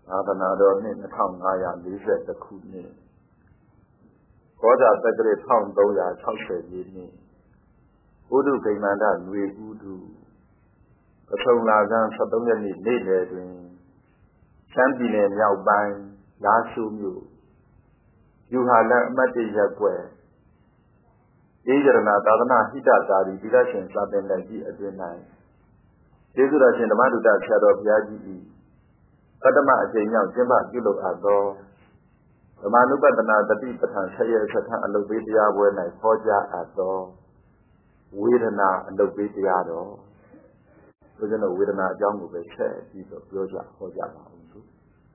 သာသနာတော်နှစ်2540ခုနှစ်ကောဇာတက္ကရာ1360နှစ်ဥဒုဂိမန္တနွေဥဒုပထုံလာကံ73ရက်နေ့နေ့လယ်တွင်ရှမ်းပြည်နယ်မြောက်ပိုင်းလားရှိုးမြို့ယူဟာလအမတ်တရက်ွယ်ဧကရဏသာသနာဟိတသာရီဒီလရှင်စာသင်လက်ကြီးအတွင်၌ကျေးဇူးတော်ရှင်ဓမ္မဒုတဆရာတော်ဘုရားကြီး၏ပထမအကြိမ်မြောက်ကျင်းပပြုလုပ်အပ်သောဓမ္မနုပဒနာတတိပဋ္ဌာန်ဆက်ရစထအလုပ်ပေးတရားပွဲ၌ဟောကြားအပ်သောဝေဒနာအလုပ်ပေးတရားတော်ဘုရားတို့ဝေဒနာအကြောင်းကိုပဲဆက်ပြီးတော့ပြောကြဟောကြပါဦးလို့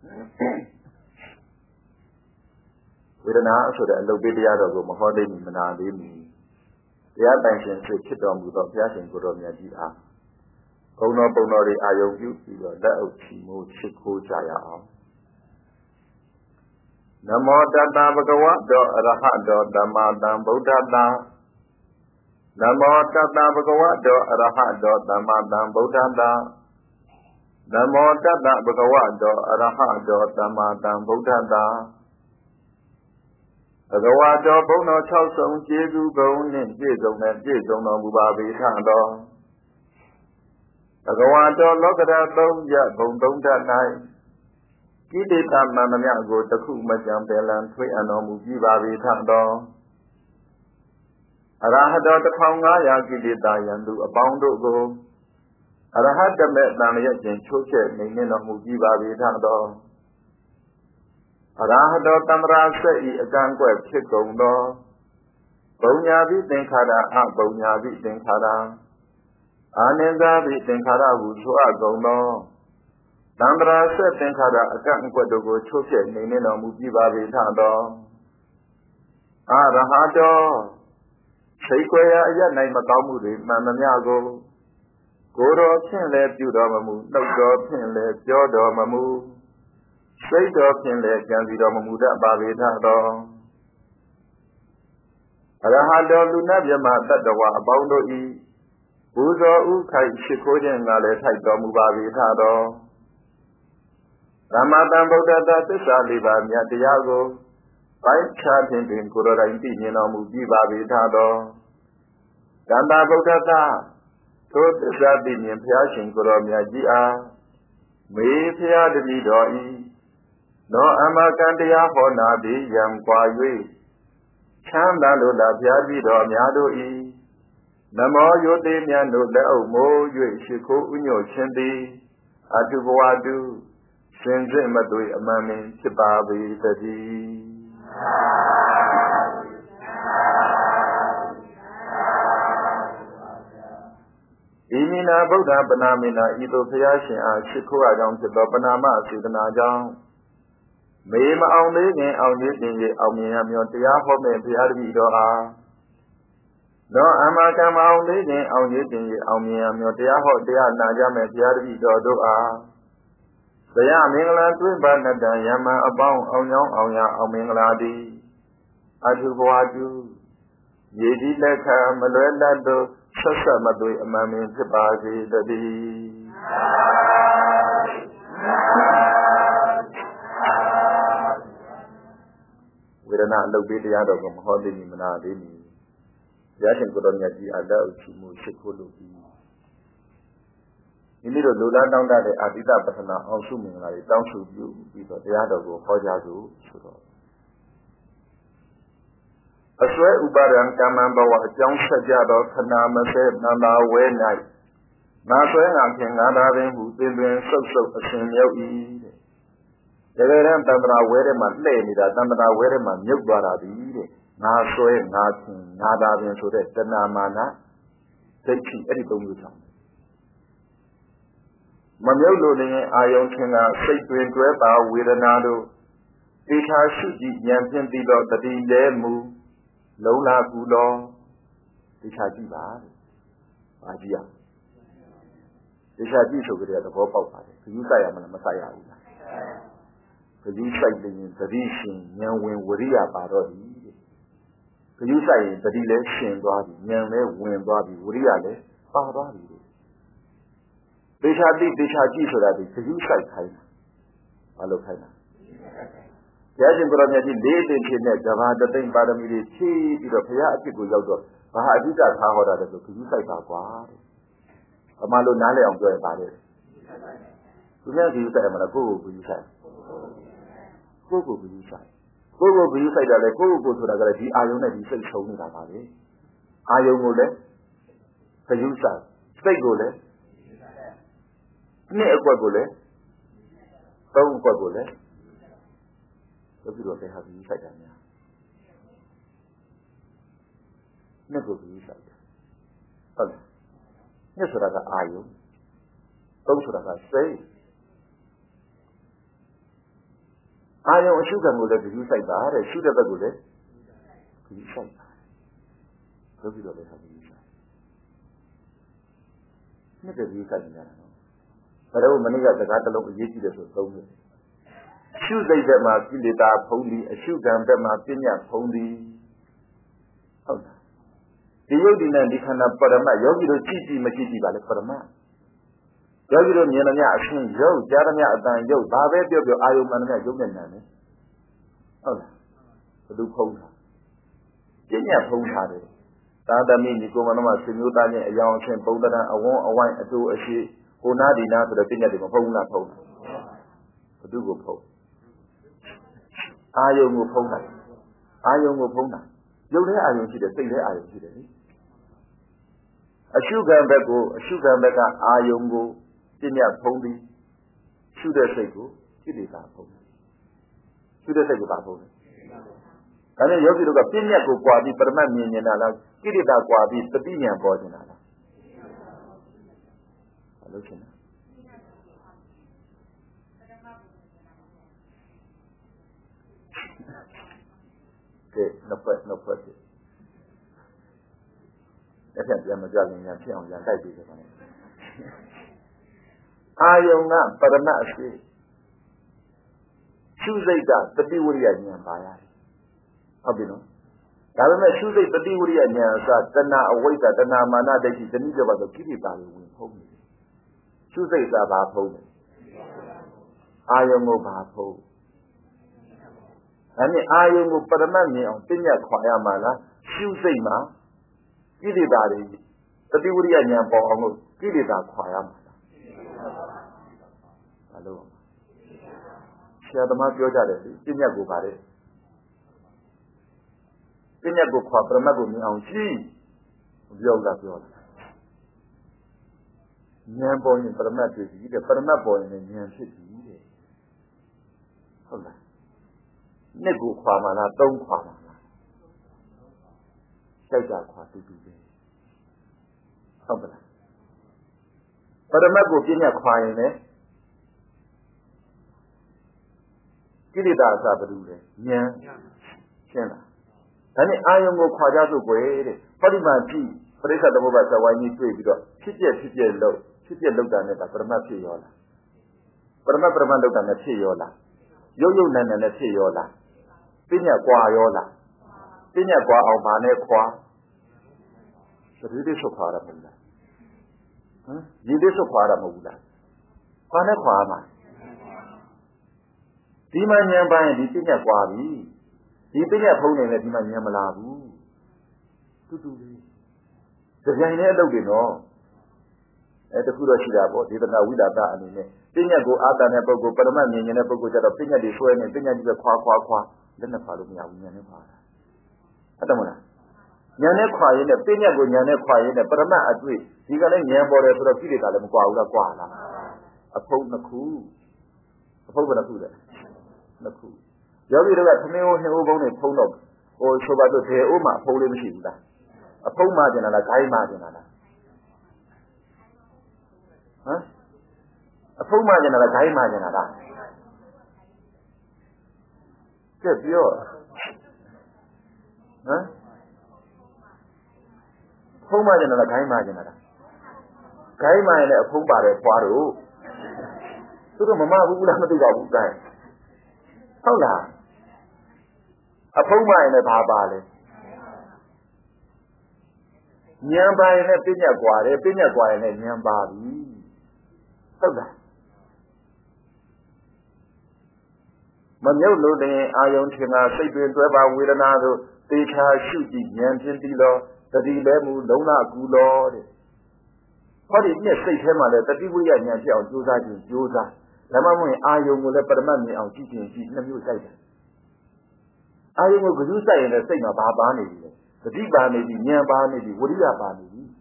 ဝေဒနာဆိုတဲ့အလုပ်ပေးတရားတော်ကိုမဟောသေးမီမနာသေးမီတရားတိုင်ရှင်ဖြစ်တော်မူသောဘုရားရှင်ကိုယ်တော်မြတ်ကြီးအားဘုံတော်ပုံတော်တွေအာယုံပြုပြီးတော့လက်အုပ်ချီးမိုးချစ်ခိုးကြရအောင်နမောတတ္တဗုဒ္ဓဝါတောအရဟတောသမ္မာသမ္ဗုဒ္ဓတ္တနမောတတ္တဗုဒ္ဓဝါတောအရဟတောသမ္မာသမ္ဗုဒ္ဓတ္တနမောတတ္တဗုဒ္ဓဝါတောအရဟတောသမ္မာသမ္ဗုဒ္ဓတ္တဘဂဝါတော်ဘုံတော်6ဆုံးကျေးဇူးကုန်နှင့်ပြည့်စုံတဲ့ပြည့်စုံတော်မူပါပေထသောဘဂဝါတော်လောကဓာတ်3ရပ်ဘုံ3ဓာတ်၌ကိလေသာမှန်သမျှကိုတခုမကြံပယ်လံထွေးအံတော်မူပြီးပါပေထသောအရဟတော1500ကိလေသာယံသူအပေါင်းတို့ကိုအရဟတမေတန်လျက်ချင်းချိုးချက်နေနေတော်မူပြီးပါပေထသောအရဟတောတမ္ပရာဆက်ဤအကန့်ကွက်ဖြစ်ကုန်သောဘုံညာပိသင်္ခါရအဘုံညာပိသင်္ခါရအာနိသပိသင်္ခါရဟုဆိုအပ်ကုန်သောတမ္ပရာဆက်သင်္ခါရအကန့်အကွက်တို့ကိုချိုးဖျက်နေနေတော်မူပြီးပါပေထသောအရဟတောစိတ်ခွဲရာအရ၌မကောင်းမှုတွေမှန်သမျှကိုကိုယ်တော်ဖြင့်လည်းပြုတော်မမူနှုတ်တော်ဖြင့်လည်းပြောတော်မမူစိတ်တော်ဖြင့်လည်းကြံစီတော်မမူတတ်ပါပေထသောအရဟတောလူနာမြမတတ္တဝါအပေါင်းတို့၏ပူဇော်ဥခိုက်ရှိခိုးခြင်းကလည်းထိုက်တော်မူပါပေထသောသမ္မာသမ္ဗုဒ္ဓတ္တသစ္စာလေးပါးမြတ်တရားကိုပိုင်းခြားခြင်းတွင်ကိုယ်တော်တိုင်သိမြင်တော်မူပြီးပါပေထသောတန်တာဗုဒ္ဓတ္တထိုသစ္စာသိမြင်ဘုရားရှင်ကိုယ်တော်မြတ်ကြီးအားမေဖျားတပည့်တော်၏နောအမကံတရားဟောနာသည်ယံကွာ၍ချမ်းသာလိုလားဘုရားကြီးတော်များတို့၏နမောယုတိမြတ်တို့လက်အုပ်မိုး၍ရှိခိုးဥညွတ်ခြင်းသည်အတုဘဝတုစင်စစ်မသွေအမှန်ပင်ဖြစ်ပါပေသတည်းဣမိနာဗုဒ္ဓပနာမိနာဤသို့ဘုရားရှင်အားရှိခိုးအကြောင်းဖြစ်သောပနာမစေတနာကြောင့်မေမအောင်သေးခင်အောင်ရည်တင်၍အောင်မြင်ရမည်တရားဟောမဲ့ဘုရားတပည့်တော်အားနောအမကံမအောင်သေးခင်အောင်ရည်တင်၍အောင်မြင်ရမည်တရားဟောတရားနာကြမဲ့ဘုရားတပည့်တော်တို့အားဘုရားမင်္ဂလာတွင်ပါဏတံယမံအပေါင်းအောင်ကြောင်းအောင်ရအောင်မင်္ဂလာသည်အထုဘဝတုရည်ဒီလက်ခံမလွဲလတ်သောဆက်ဆက်မသွေအမှန်ပင်ဖြစ်ပါစေတည်းဝေဒနာအလုပ်ပေးတရားတော်ကိုမဟောသေးမီမနာသေးမီဘုရားရှင်ကိုယ်တော်မြတ်ကြီးအလက်အုပ်ချီးမှုရှိခိုးလို့ပြီးမိမိတို့လူလားတောင်းတတဲ့အာတိတပထနာအောင်စုမင်္ဂလာတွေတောင်းစုပြုပြီးတော့တရားတော်ကိုဟောကြားစို့ဆိုတော့အစွဲဥပါဒံကမ္မံဘဝအကြောင်းဆက်ကြသောခဏမစဲနန္တာဝဲ၌နာဆွဲငါဖြင့်ငါသာပင်ဟုသင်တွင်ဆုပ်ဆုပ်အရှင်မြုပ်၏တဲ့တကယ်တမ်းတမ္ပရာဝဲထဲမှာလှည့်နေတာတမ္ပရာဝဲထဲမှာမြုပ်သွားတာသည်တဲ့ငါဆွဲငါဖြင့်ငါသာပင်ဆိုတဲ့တဏမာနဒိဋ္ဌိအဲ့ဒီသုံးမျိုးကြောင့်မမြုပ်လို့လည်းအာယုံခြင်းကစိတ်တွင်တွဲပါဝေဒနာတို့ဒေထာရှိကြည်ဉာဏ်ဖြင့်သိတော့တတိလဲမူလုံလာကူတော်ဒေထာကြည့်ပါတဲ့။ဘာကြည့်ရဒေထာကြည့်ဆိုကြတဲ့သဘောပေါက်ပါတယ်။ခရီးဆိုင်ရမလားမဆိုင်ရဘူးလား။ခရီးဆိုင်ရင်သတိရှင်ဉာဏ်ဝင်ဝရိယပါတော့ဒီတဲ့။ခရီးဆိုင်ရင်သတိလည်းရှင်သွားပြီဉာဏ်လည်းဝင်သွားပြီဝရိယလည်းပါသွားပြီတဲ့။ဒေထာတိဒေထာကြည့်ဆိုတာဒီခရီးဆိုင်ခိုင်းတာ Malo Kaina. Yajin Guramaji laid in Java, the thing Paramidi, Chi, the Pia, Yodo, Mahadita, Tahora, the Kusa, a Malo Nale of the Bade. You never use them and a go, you say. Go, you say. Go, you say that I go to the Galaxy, I don't know if you say show me that body. I don't know that. The user, stay gole, near Quagole, don't Quagole. Look at what they have inside them now. Never be inside. Oh, yes, what I am. Don't what I say. I am sugar will let you say that, a sugar bagule. You say that. Look at what they have inside. Never be inside them. But over many of the catalogue of Yeti is so good. Shoes they that my Pilita Pony, a shoe gun that my Pinya Pony. Oh, the Yodin and the Kana Parama, Yogi to Chichi Machiti by the Parama. Yogi to Yanaya, Ashin, Yo, Jaramia, and Yo, Babe, your Ayo Manana, Yogan. Oh, the do Pona. Kenya Pona. Tata mean you go on my Sinutan, a young Chen Podana, a one, a wine, a two, a she, who not enough to the thing that the Pona Pona. The do go Pona. Ayo Pona. Ayo Pona. You there, I don't see the thing there, I don't see the thing. A sugar bego, a sugar bega, Ayongo, Tinia Pony, Sugar Sego, Kidita Pony. Sugar Sego Pony. And then you look at Pinia Quadi, Perman, Kidita Quadi, the Pinia Bodinala. Listen. Okay, no question. That's why I'm telling you, I'm telling you, I'm telling you. I am not, but I'm not sure. Tuesday, the Biwuri and Yambaya. How do you know? I remember Tuesday, the Biwuri and Yambaya, the Na await the Na Mana, that is the need of the Kitty Valley with home. Tuesday is about home. I am over home. And I am over Paramani on Pinya Quayamana, Tuesday ma. Kidibari, the Biwuri and Yambo, Kidida Quayamana. Hello. Share the Matthew Jade, Pinya Gubare. Pinya Gupa, Pramago, on G. Yoga Yoga. Yambo in Paramatu, the Paramabo in Yamshi. Hold on. Nego Quamana, don't Quamana. Say that what to do. Hold on. Paramago Pinya Quayne. Kidida Sabrude, Yan, Chena. And I am go Quajato Guede, Podimanti, Presa the Mobata, why you do it, Chipia low, Chipia looked at it, Paramapiola. Paramapramando than a Chiola. Yo Nan and a Chiola. Pinya Quayola. Pinya Qua Albane Qua. The Ridish of Paramula. Yidish of Paramula. Pana Quama. Diman Yamba and Dipinya Quabi. Dipinya Pony and Diman Yamalabu. To do this. The Yana Logino. At the Kurashirabo, even now without that, I mean, Pinya go out and never go, Paraman, and never go to the Pinya de Suen and Pinya de Qua, then the follow me out in Yanapa. Adamona. Yana quiet, a Pinya go Yana quiet, a Parama at which you got a Yambo for a period of Quala. A pope Naku. A pope Naku. Naku. Yogi at Tomeo Hillbone Pono, or Sobato Teoma, Polim Shida. A pope margin and a guy margin. Huh? A full margin of a high margin of that. Good, pure. Huh? Full margin of a high margin of that. High margin of a full bar of Quaro. So the Mamma who would have to go outside. Hold on. A full margin of Habale. Nyamba in a Pinya Guay, and Nyamba. Hold on. Manuel Ion Tina, Sabian Dreba, Widanado, Data, Shuti, Yantilo, the Dilemu, Lona Gulord. What is near State Hemada, the Dibuya Yanti of Juza, Lamamu, Ion will let Permani on teaching the new side. Ion will use that in the same of Babani, the Dibani, Yambani, Wudia Bani.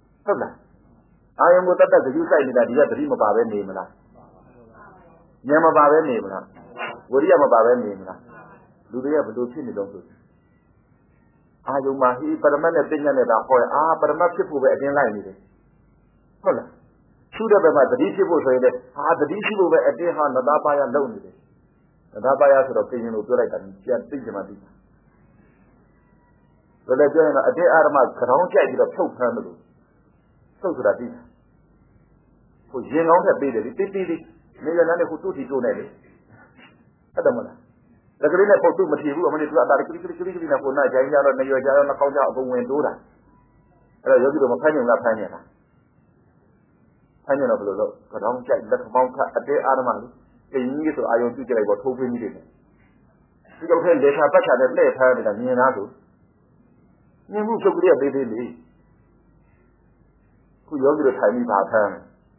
Ion will let the use that in the dream of our name. Yama Baba name. Wudia Baba name. Do they have to do Chini don't do? Ion Mahi, Permanent thing and a boy, but I'm not people were again line. Hola. Should have been the disciples say that the disciples were at the hand of Dabaya lonely. The Dabaya sort of opinion of Durek and she had thinking about it. So they join a day Arma Crown Jack of so permanent. So to that is. For Jing on the bed, it did it, maybe another who took it to Nelly. Adamana. The green for two material, when it was directly for night, I know that you are on account of going to that. You give them a penny of Panya. Of the Crown Jack, the Mount a day Arma. They need to Ion to get what hope we needed. You can tell they have better than late her than Nianado. You move so clear, baby. Who you to tell me about her?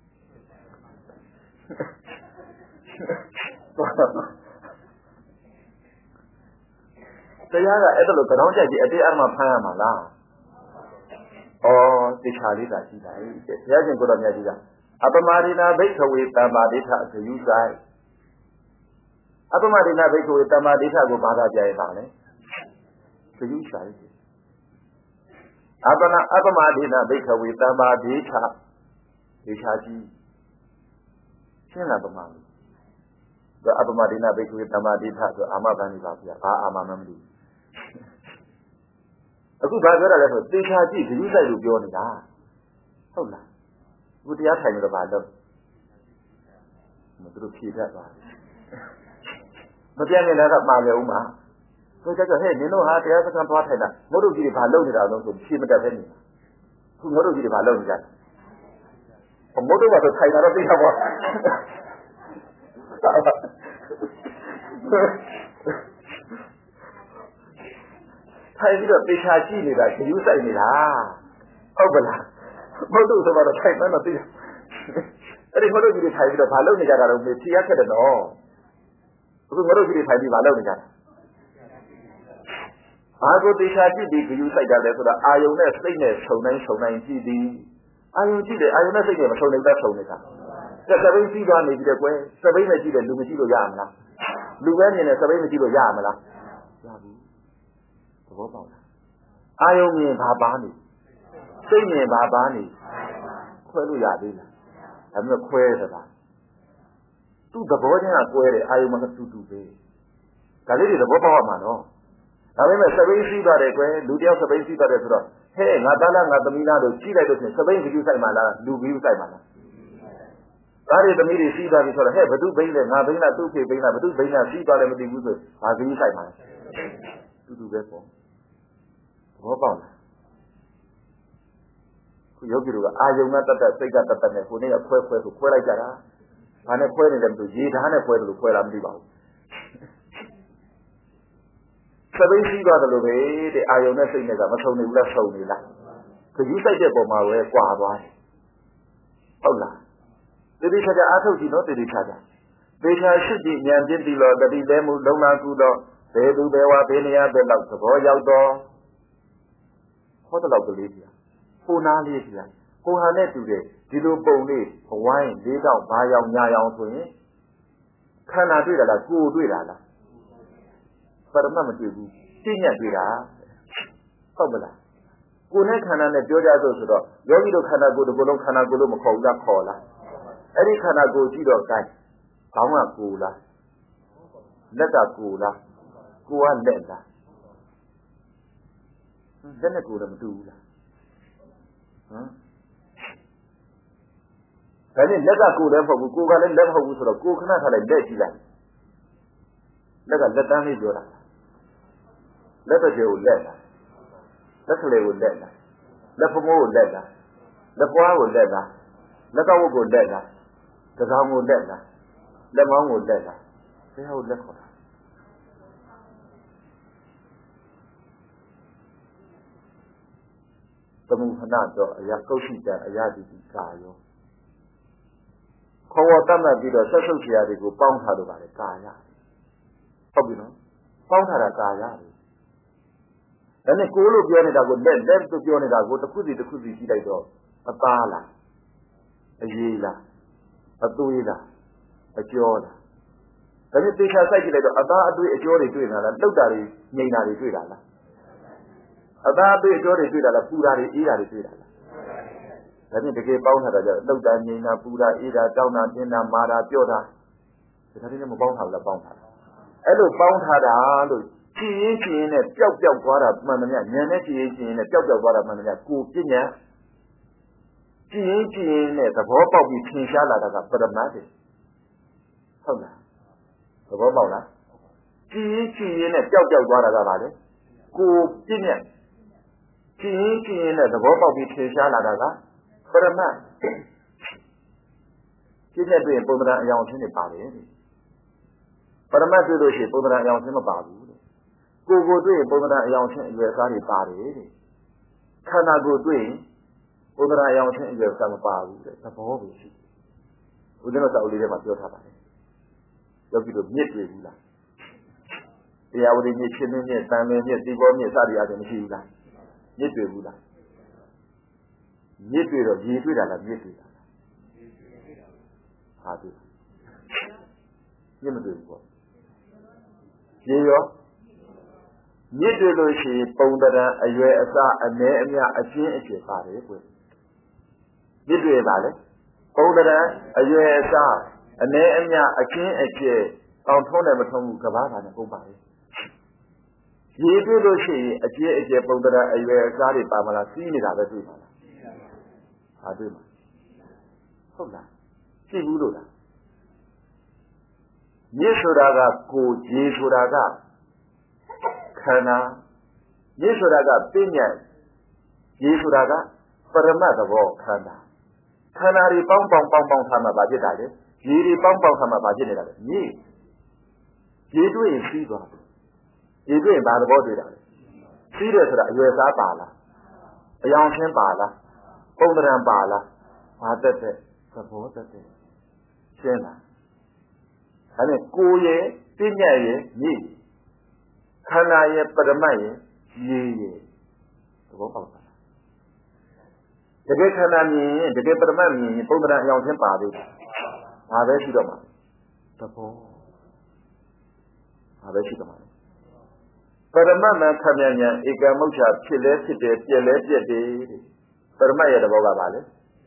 They are at the Crown Jack a day Arma Payamala. Oh, the Charlie that he died. He hasn't got a Yadiga. Abamarina Baker with Tamadita to use that. Abamarina Baker with Tamadita go Bada Jayane. To use that. Abamarina Baker with Tamadita. Ishaji. Shinabamali. The Abamarina Baker with Tamadita to Amabani Babia. Amamamdi. A good brother level. Ishaji to use that to be on it. Hold on. Would you have time about them? Not to repeat that. But then another Maluma. So that's a head, you know how to have a compartment. What do you allow it out of the Chim of any? Who know you allow that? A motor was a kind of thing about. I did a big hygiene that you say me. Oh, Motos about a type of thing. That is what we decide to follow the Gada of the Tiaka and all. What do we decide to follow the Gada? I go to Shaki, the use like that for the Ionet, Stainless, so 90. Ionet, Ionet, so that's only that. The 70 one is the way, 70 and Lumitido Yamla. Luanian and 70 Yamala. Ionet Habani. Say me, Babani. Queruadilla. I'm not queer about. To the boy and query, I want to do this. Kalili the Bobamano. I remember 70 got a way, Ludia 70 got a drop. Hey, Nadala, Nadamina, she let us 70 use Mala, do use Mala. That is the media see that we sort of have, but do Baina, Nabina, 2K Baina, but do Baina, see that I'm the user, as the inside man. To do that for. Bobama. Yogi, I am not that they got that who need a queer to queer like that. And a queer them to Jid, and a queer to queer and live out. So they see got a way, the Ionet thing is a much only less only that. So you say that for my way, Quava. Hola. Did each other, I told you not to each other. They should be Yanjin the Lord, that he them who don't know to do, they do their Wabenia, the love the boy outdoor. What about the Lydia? Who now lives here? Who had let you there? Did you believe wine, lead out by your Nayang to him? Can I do that? Go do that. But a moment you do. Senior do that. Probably. Who can I let you go to the Yogi can I go to Golom can I go to Makola Cola? Any can I go to your guy? Kama Kula. Let us Kula. Go and let that. Then I go to do that. Then let us go there for Google and let her go to the Google and let you that. Let us let them do that. Let us do that. Let us live that. Let us move that. Let us go that. Let us go that. The Ramu that. The Mamu that. They have left her. mu hanato aya kaushita ayadi kayo kawo tama bido sasauciya de ko paunta do bare kayaဟုတ်ပြီနော်ပေါင်းထားတာကာယပဲဒါနဲ့ကိုလို့ပြောနေတာကိုလက်လို့ပြောနေတာကိုတစ်ခုစီကြည့်လိုက်တော့အသားလားအရေးလားအသွေးလားအကျော်လားဒါနဲ့သေချာစိုက်ကြည့်လိုက်တော့အသားအသွေးအကျော်တွေတွေ့နေတာလားလှုပ်တာတွေငြိမ်တာတွေတွေ့တာလားအသားအသွေးအကျော်တွေတွေ့တာလားပူတာတွေအေးတာတွေတွေ့တာလားဒါနဲ့တကယ်ပေါင်းထားတာကြတော့လှုပ်တာငြိမ်တာပူတာအေးတာတောင်းတာတင်းတာမာတာပြော့တာဒါတွေနဲ့မပေါင်းထားဘူးလားပေါင်းထားတာအဲ့လိုပေါင်းထားတာလို့ကြည်ရင်နဲ့ပျောက်သွားတာမှန်သမျှဉာဏ်နဲ့ကြည်ရင်နဲ့ပျောက်သွားတာမှန်သမျှကိုပညာကြည်ရင်နဲ့သဘောပေါက်ပြီးထင်ရှားလာတာကပရမတ်တယ်ဟုတ်လားသဘောပေါက်လားကြည်ရင်နဲ့ပျောက်သွားတာကပါလေကိုပညာကြည်ရင်နဲ့သဘောပေါက်ပြီးထင်ရှားလာတာကပရမတ်ကြည်တဲ့တွင်ပုံသဏ္ဍာန်အယောင်ချင်းတွေပါတယ်ပရမတ်တွေ့လို့ရှိရင်ပုံသဏ္ဍာန်အယောင်ချင်းမပါဘူးတဲ့ကိုတွေ့ရင်ပုံသဏ္ဍာန်အယောင်ချင်းအရွယ်အစားတွေပါတယ်တဲ့ခန္ဓာကိုယ်တွေ့ရင်ပုံသဏ္ဍာန်အယောင်ချင်းအရွယ်အစားမပါဘူးတဲ့သဘောပဲရှိဦးဇင်းတို့စာအုပ်လေးထဲမှာပြောထားပါတယ်ယောဂီတို့မြစ်တွေ့ဘူးလားတရားဝတိမြစ်ချင်းမြစ်တန်လင်းမြစ်ဒီဘောမြစ်စသည်အပြင်မရှိဘူးလားမြစ်တွေ့ဘူးလားမြစ်တွေ့တော့ရေတွေ့တာလားမြစ်တွေ့တာလားဟာတွေ့မြစ်မတွေ့ဘူးပေါ့ရေရောမြစ်တွေ့လို့ရှိရင်ပုံသဏ္ဍာန်အရွယ်အစားအနည်းအများအချင်းအကျယ်ပါတယ်ကွမြစ်တွေ့ပါလေပုံသဏ္ဍာန်အရွယ်အစားအနည်းအများအချင်းအကျယ်တောင်ထုံးတယ်မထုံးဘူးကဘာသာနဲ့ပုံပါလေရေတွေ့လို့ရှိရင်အကျယ်အကျယ်ပုံသဏ္ဍာန်အရွယ်အစားတွေပါမလားစီးနေတာပဲတွေ့ပါလားဟာတွေ့မှာဟုတ်လားရှိဘူးလို့လားမြစ်ဆိုတာကကိုရေဆိုတာကခန္ဓာမြစ်ဆိုတာကပညာရေဆိုတာကပရမတ်သဘောခန္ဓာခန္ဓာတွေပေါင်းထားမှဘာဖြစ်တာလဲရေတွေပေါင်းထားမှဘာဖြစ်နေတာလဲမြစ်ရေတွေ့ရင်စီးသွားတယ်ရေတွေ့ရင်ဘာသဘောတွေ့တာလဲစီးတယ်ဆိုတာအရွယ်စားပါလားအယောင်ချင်းပါလားပုံသဏ္ဍာန်ပါလားဘာတက်တဲ့သဘောတက်တဲ့ရှင်းလားဒါနဲ့ကိုယ်ရဲ့ပညာရဲ့မြစ်ခန္ဓာရဲ့ပရမတ်ရဲ့ရေရဲ့သဘောပေါက်တာတကယ်ခန္ဓာမြင်ရင်တကယ်ပရမတ်မြင်ရင်ပုံသဏ္ဍာန်အယောင်ချင်းပါသေးတယ်ဘာပဲရှိတော့မှာသဘောဘာပဲရှိတော့မှာပရမတ်မှခမညာဧကမုဋ္ဌဖြစ်လဲဖြစ်တယ်ပြက်လဲပြက်တယ်ပရမတ်ရဲ့သဘောကဘာလဲ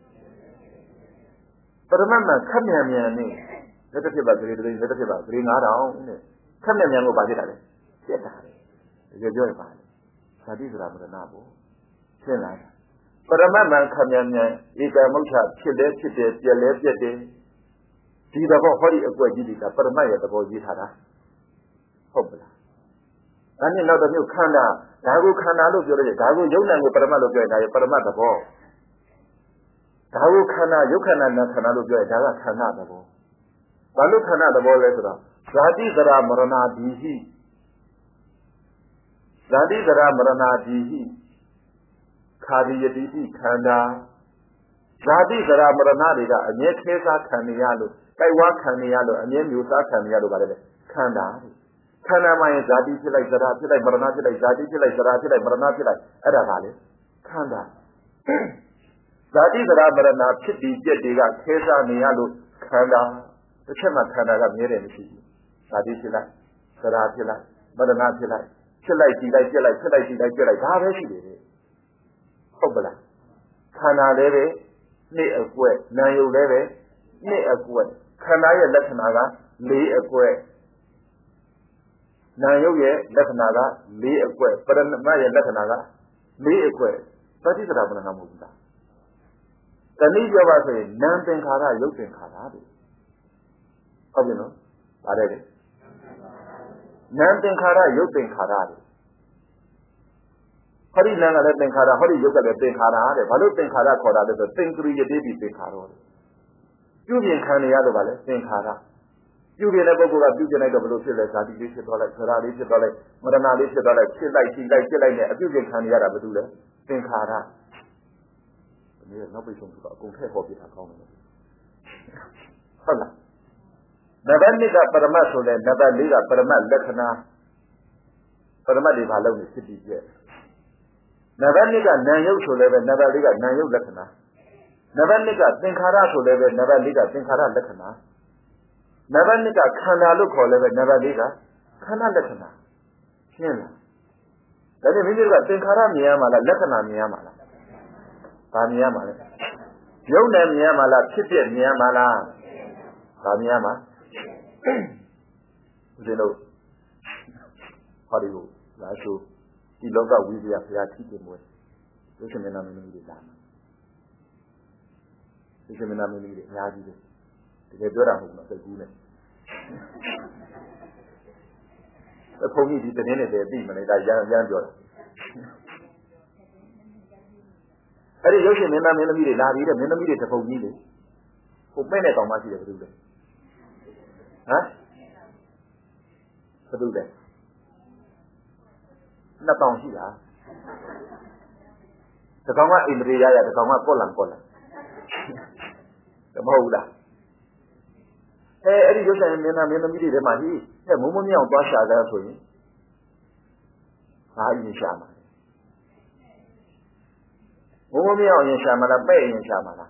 ပရမတ်မှခမညာနဲ့လက်တစ်ဖြစ်ပါဂရေလက်တစ်ဖြစ်ပါဂရေ9000တဲ့ခက်မြမြန်ကိုပါဖြစ်တာလေပြက်တာလေပြောရပါလေဇာတိဆိုတာမရဏပေါ့ရှင်းလားပရမတ်မှန်ခက်မြမြန်ဧကမုဋ္ဌဖြစ်လဲဖြစ်တယ်ပြက်လဲပြက်တယ်ဒီသဘောဟောဒီအကွက်ကြီးတွေကပရမတ်ရဲ့သဘောရေးထားတာဟုတ်ပလားဒါနဲ့နောက်တစ်မျိုးခန္ဓာဒါကိုခန္ဓာလို့ပြောရတယ်ဒါကိုယုံနာကိုပရမတ်လို့ပြောရင်ဒါရဲ့ပရမတ်သဘောဒါကိုခန္ဓာယုတ်ခန္ဓာနာခန္ဓာလို့ပြောရင်ဒါကခန္ဓာသဘောဘာလို့ခန္ဓာသဘောလဲဆိုတော့ဇာတိဇရာမရဏဒီဟိဇာတိဇရာမရဏဒီဟိခာရိယတိတိခန္ဓာဇာတိဇရာမရဏတွေကအမြဲခဲစားခံနေရလို့တိုက်ဝါခံနေရလို့အမြဲမျိုးစားခံနေရလို့ဗါတယ်ခန္ဓာခန္ဓာမှရင်ဇာတိဖြစ်လိုက်ဇရာဖြစ်လိုက်မရဏဖြစ်လိုက်ဇာတိဖြစ်လိုက်ဇရာဖြစ်လိုက်မရဏဖြစ်လိုက်အဲ့ဒါကလေခန္ဓာဇာတိဇရာမရဏဖြစ်ပြီးပြက်တွေကခဲစားနေရလို့ခန္ဓာတစ်ချက်မှခန္ဓာကမြဲတယ်မရှိဘူးဇာတိဖြစ်လိုက်ဇရာဖြစ်လိုက်မရဏဖြစ်လိုက်ဖြစ်လိုက်ကြည်လိုက်ပြက်လိုက်ဖြစ်လိုက်ကြည်လိုက်ပြက်လိုက်ဒါပဲရှိတယ်ဟုတ်ပလားခန္ဓာလည်းပဲနှစ်အကွက်နာယုတ်လည်းပဲနှစ်အကွက်ခန္ဓာရဲ့လက္ခဏာကလေးအကွက်နာယုတ်ရဲ့လက္ခဏာကလေးအကွက်ပရမတ်ရဲ့လက္ခဏာကလေးအကွက်သတိစရာမနာမဟုတ်ဘူးလားတနည်းပြောပါဆိုရင်နာမ်သင်္ခါရယုတ်သင်္ခါရတွေဟုတ်ပြီနော်ဗါတယ်လေနာမ်သင်္ခါရယုတ်သင်္ခါရတွေဟောဒီနာမ်ကလည်းသင်္ခါရဟောဒီယုတ်ကလည်းသင်္ခါရတဲ့ဘာလို့သင်္ခါရခေါ်တာလဲဆိုသင်္ကရိယတိပိသင်္ခါရောပြုပြင်ခံရလို့ဗါလဲသင်္ခါရပြုပြင်တဲ့ပုဂ္ဂိုလ်ကပြုပြင်လိုက်တော့ဘယ်လိုဖြစ်လဲဇာတိလေးဖြစ်သွားလိုက်ဇရာလေးဖြစ်သွားလိုက်မရဏလေးဖြစ်သွားလိုက်ဖြစ်လိုက်ကြည်လိုက်ပြစ်လိုက်နဲ့အပြုပြင်ခံရတာဘာလို့လဲသင်္ခါရနေနောက်ပိတ်ဆုံးဆိုတော့အကုန်ထည့်ဟောပြတာကောင်းတယ်ဟုတ်လားနံပါတ်1ကပရမတ်ဆိုတဲ့နံပါတ်4ကပရမတ်လက္ခဏာပရမတ်တွေဘာလို့လဲဖြစ်ပြီးပြည့်နံပါတ်2ကနာယုတ်ဆိုလည်းပဲနံပါတ်4ကနာယုတ်လက္ခဏာနံပါတ်2ကသင်္ခါရဆိုလည်းပဲနံပါတ်4ကသင်္ခါရလက္ခဏာနံပါတ်2ကခန္ဓာလို့ခေါ်လည်းပဲနံပါတ်4ကခန္ဓာလက္ခဏာရှင်းလားဒါနဲ့မိမိတို့ကသင်္ခါရမြင်ရမှာလားလက္ခဏာမြင်ရမှာလားဘာမြင်ရမှာလဲယုံနဲ့မြင်ရမှာလားဖြစ်ပြမြင်ရမှာလားဘာမြင်ရမှာဦးဇင်းတို့ဟောဒီကိုလာဆိုဒီလောကဝိဇ္ဇာဘုရားထိတင်မွေးရုပ်ရှင်မင်းသားမင်းသမီးတွေလာမှာရုပ်ရှင်မင်းသားမင်းသမီးတွေအများကြီးပဲတကယ်ပြောတာမဟုတ်ဘူးနော်စိတ်ကူးနဲ့ဘုန်းကြီးဒီတင်းနဲ့တည်းပြီးမလဲဒါရမ်းပြောတာအဲ့ဒီရုပ်ရှင်မင်းသားမင်းသမီးတွေလာပြီးတဲ့မင်းသမီးတွေတပုံကြီးလေဟိုမဲ့နဲ့တောင်မှရှိတယ်ဘယ်လိုလဲဟမ်ဘယ်လိုလဲနှစ်တောင်ရှိတာတကောင်ကအိန္ဒြေယရတကောင်ကကောလံမဟုတ်ဘူးလားအဲ့ဒီရုပ်ရှင်မင်းသားမင်းသမီးတွေထဲမှာဒီတဲ့မုံမမြောင်သွားရှာကြဆိုရင်ဘာရင်ရှာမှာမုံမမြောင်ရင်ရှာမှာလားပဲ့ရင်ရှာမှာလား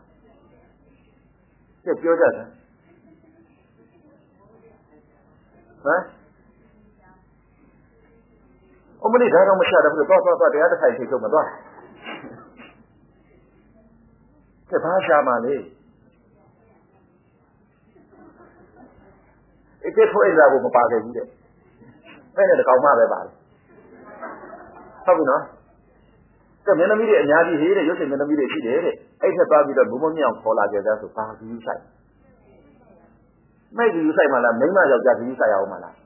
ပြောကြတယ်ဟမ်အမလေးဒါတော့မရှာတော့ဘူးတော့တရားတစ်ခိုင်ထိချုပ်မသွားကဲဘာရှာမှာလဲအဲ့ဒီထိုးအိမ်သာကိုမပါခဲ့ဘူးတဲ့အဲ့နဲ့တကောင်မှပဲပါတယ်ဟုတ်ပြီနော်ကဲမင်းသမီးတွေအများကြီးဟေးတဲ့ရုပ်ရှင်မင်းသမီးတွေရှိတယ်တဲ့အဲ့ထက်သွားပြီးတော့ဘုံမမြောင်ခေါ်လာကြတဲ့ဆိုဘာကူးဆိုင်မိတ်ကူးဆိုင်မှလားမိန်းမယောက်ျားကူးဆိုင်အောင်မလား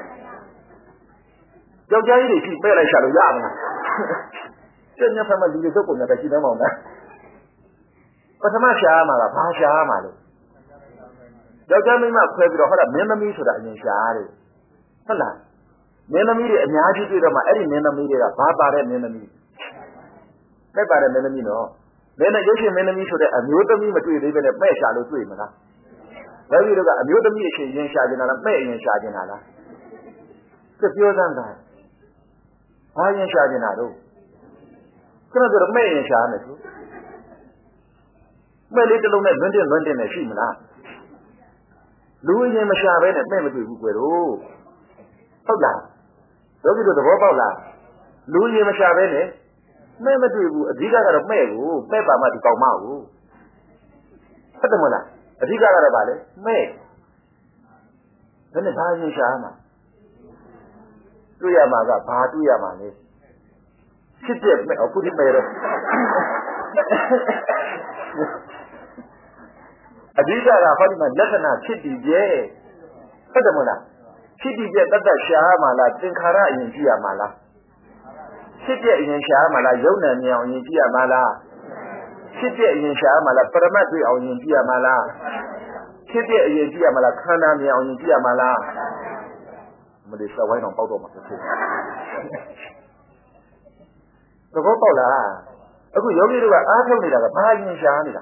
ယောက်ျားကြီးတွေရှိပဲ့လိုက်ရှာလို့ရမလားကျက်ညဖက်မှလူတွေတော့ပုံနဲ့ပဲရှိနေမှာမလားပထမရှားမှာကဘာရှားမှာလဲယောက်ျားမိန်းမခွဲပြီးတော့ဟောတာမင်းသမီးဆိုတာအရင်ရှားတယ်ဟုတ်လားမင်းသမီးတွေအများကြီးတွေ့တော့မှအဲ့ဒီမင်းသမီးတွေကဘာပါတဲ့မင်းသမီးမဲ့ပါတဲ့မင်းသမီးနော်မင်းနဲ့ရုပ်ရှင်မင်းသမီးဆိုတဲ့အမျိုးသမီးမတွေ့သေးပဲနဲ့ပဲ့ရှာလို့တွေ့မလားဒါကြီးတို့ကအမျိုးသမီးအချင်းရင်ရှားနေတာလားပဲ့ရင်ရှားနေတာလားကပြောစမ်းတာဘာရင်ရှားနေတာတော့ခဏတော့မဲ့ရင်ရှားမယ်ဆိုမဲ့လေးတစ်လုံးနဲ့လွန်းတင်နဲ့ရှိမလားလူရင်မရှားပဲနဲ့မဲ့မတွေ့ဘူးကွယ်တော့ဟုတ်လားတို့ကြီးတို့သဘောပေါက်လားလူရင်မရှားပဲနဲ့မဲ့မတွေ့ဘူးအဓိကကတော့မဲ့ကိုမဲ့ပါမှဒီကောင်မကိုဟုတ်တယ်မလားအဓိကကတော့ဗာလေမဲ့ဒါနဲ့ဘာရင်ရှားမှာတွေ့ရမှာကဘာတွေ့ရမှာလဲဖြစ်တဲ့မဲ့အခုဒီမဲ့တော့အဓိကကဟောဒီမှာလက္ခဏာဖြစ်တည်ပြဲဟုတ်တယ်မလားဖြစ်တည်ပြဲတတ်တတ်ရှားမှာလားသင်္ခါရအရင်ကြည့်ရမှာလားဖြစ်တဲ့အရင်ရှားမှာလားယုံနာမြင်အောင်အရင်ကြည့်ရမှာလားဖြစ်တဲ့အရင်ရှားမှာလားပရမတ်တွေ့အောင်အရင်ကြည့်ရမှာလားဖြစ်တဲ့အရင်ကြည့်ရမှာလားခန္ဓာမြင်အောင်အရင်ကြည့်ရမှာလားမလေးစဝိုင်းအောင်ပေါက်တော့မှာဖြစ်သဘောပေါက်လားအခုယောဂီတို့ကအားထုတ်နေတာကဘာရင်ရှားနေတာ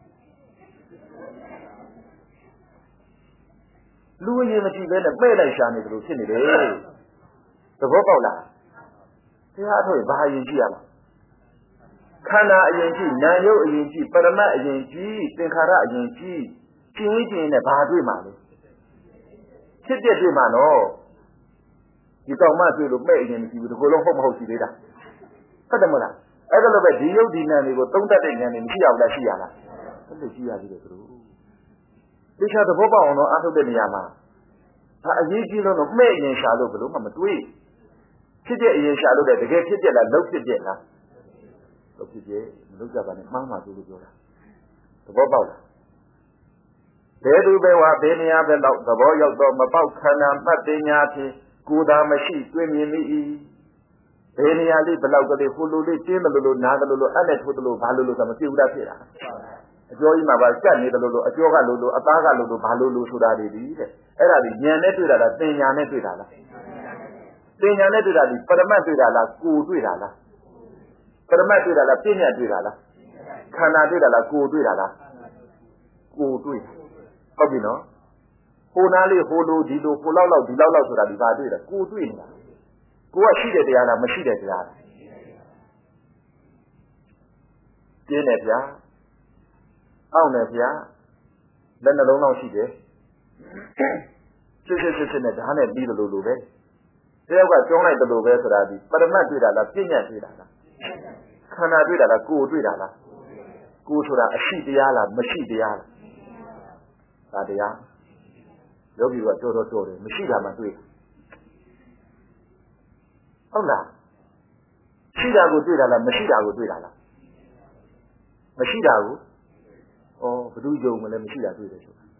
လူရင်မကြည့်ပဲနဲ့ပဲ့လိုက်ရှားနေတယ်လို့ဖြစ်နေတယ်သဘောပေါက်လားတရားထုတ်ရင်ဘာရင်ကြည့်ရမှာခန္ဓာအရင်ကြည့်နာယုတ်အရင်ကြည့်ပရမတ်အရင်ကြည့်သင်္ခါရအရင်ကြည့်ကျင်းကျင်းနဲ့ဘာတွေ့မှာလဲဖြစ်တဲ့တွေ့မှာနော်ဒီကောင်မတွေ့လို့မဲ့အရင်မကြည့်ဘူးဒီကိုယ်လုံးဟုတ်မဟုတ်ကြည့်သေးတာဟုတ်တယ်မလားအဲ့ဒါလိုပဲဒီယုတ်ဒီနံတွေကိုသုံးတတ်တဲ့ဉာဏ်တွေမရှိအောင်လားရှိရလားအဲ့လိုရှိရသေးတယ်သူတို့သိချာသဘောပေါက်အောင်တော့အားထုတ်တဲ့နေရာမှာဒါအရေးကြီးလို့တော့မဲ့ရင်ရှာလို့ဘလို့မှမတွေးဖြစ်တဲ့အရင်ရှာလို့တဲ့တကယ်ဖြစ်ပြက်လားလုံးဖြစ်ပြက်လားလုံးဖြစ်ပြက်မလုံးကြပါနဲ့မှားမှာသူလို့ပြောတာသဘောပေါက်လားဘယ်သူပဲဝါဘယ်နေရာပဲတော့သဘောရောက်တော့မပေါက်ခန္ဓာပတ်ပညာဖြင့်ကိုယ်သာမရှိတွေ့မြင်မိ၏ဘယ်နေရာလေးဘလောက်ကလေးဟိုလိုလေးတင်းတယ်လို့နားတယ်လို့အဲ့နဲ့ထိုးတယ်လို့ဘာလို့ဆိုမသိဘူးလားဖြစ်တာအကျော်ကြီးမှာပါစက်နေတယ်လို့အကျော်ကလို့အသားကလို့ဘာလို့ဆိုတာတွေဒီတဲ့အဲ့ဒါဒီဉာဏ်နဲ့တွေ့တာလားသင်ညာနဲ့တွေ့တာလားသင်ညာနဲ့တွေ့တာဒီပရမတ်တွေ့တာလားကိုယ်တွေ့တာလားပရမတ်တွေ့တာလားပြဉ္ညာတွေ့တာလားခန္ဓာတွေ့တာလားကိုယ်တွေ့တာလားကိုယ်တွေ့ဟုတ်ပြီနော်ဟိုနားလေးဟိုလိုဒီလိုဟိုလောက်ဒီလောက်ဆိုတာဒီပါတွေ့တာကိုယ်တွေ့နေတာကိုယ်ကရှိတဲ့တရားလားမရှိတဲ့တရားလားကျင်းတယ်ဗျာအောင့်တယ်ဗျာလက်နှလုံးလောက်ရှိတယ်စစ်နဲ့ဓာတ်နဲ့ပြီးတယ်လို့ပဲတယောက်ကကျောင်းလိုက်တယ်လို့ပဲဆိုတာဒီပရမတ်တွေ့တာလားပြဉ္ညာတွေ့တာလားခန္ဓာတွေ့တာလားကိုယ်တွေ့တာလားကိုယ်ဆိုတာအရှိတရားလားမရှိတရားလားဒါတရားယောဂီကတော်တယ်မရှိတာမှတွေ့ဟုတ်လားရှိတာကိုတွေ့တာလားမရှိတာကိုတွေ့တာလားမရှိတာကိုဘယ်သူယုံမလဲမရှိတာတွေ့တယ်ဆိုတာ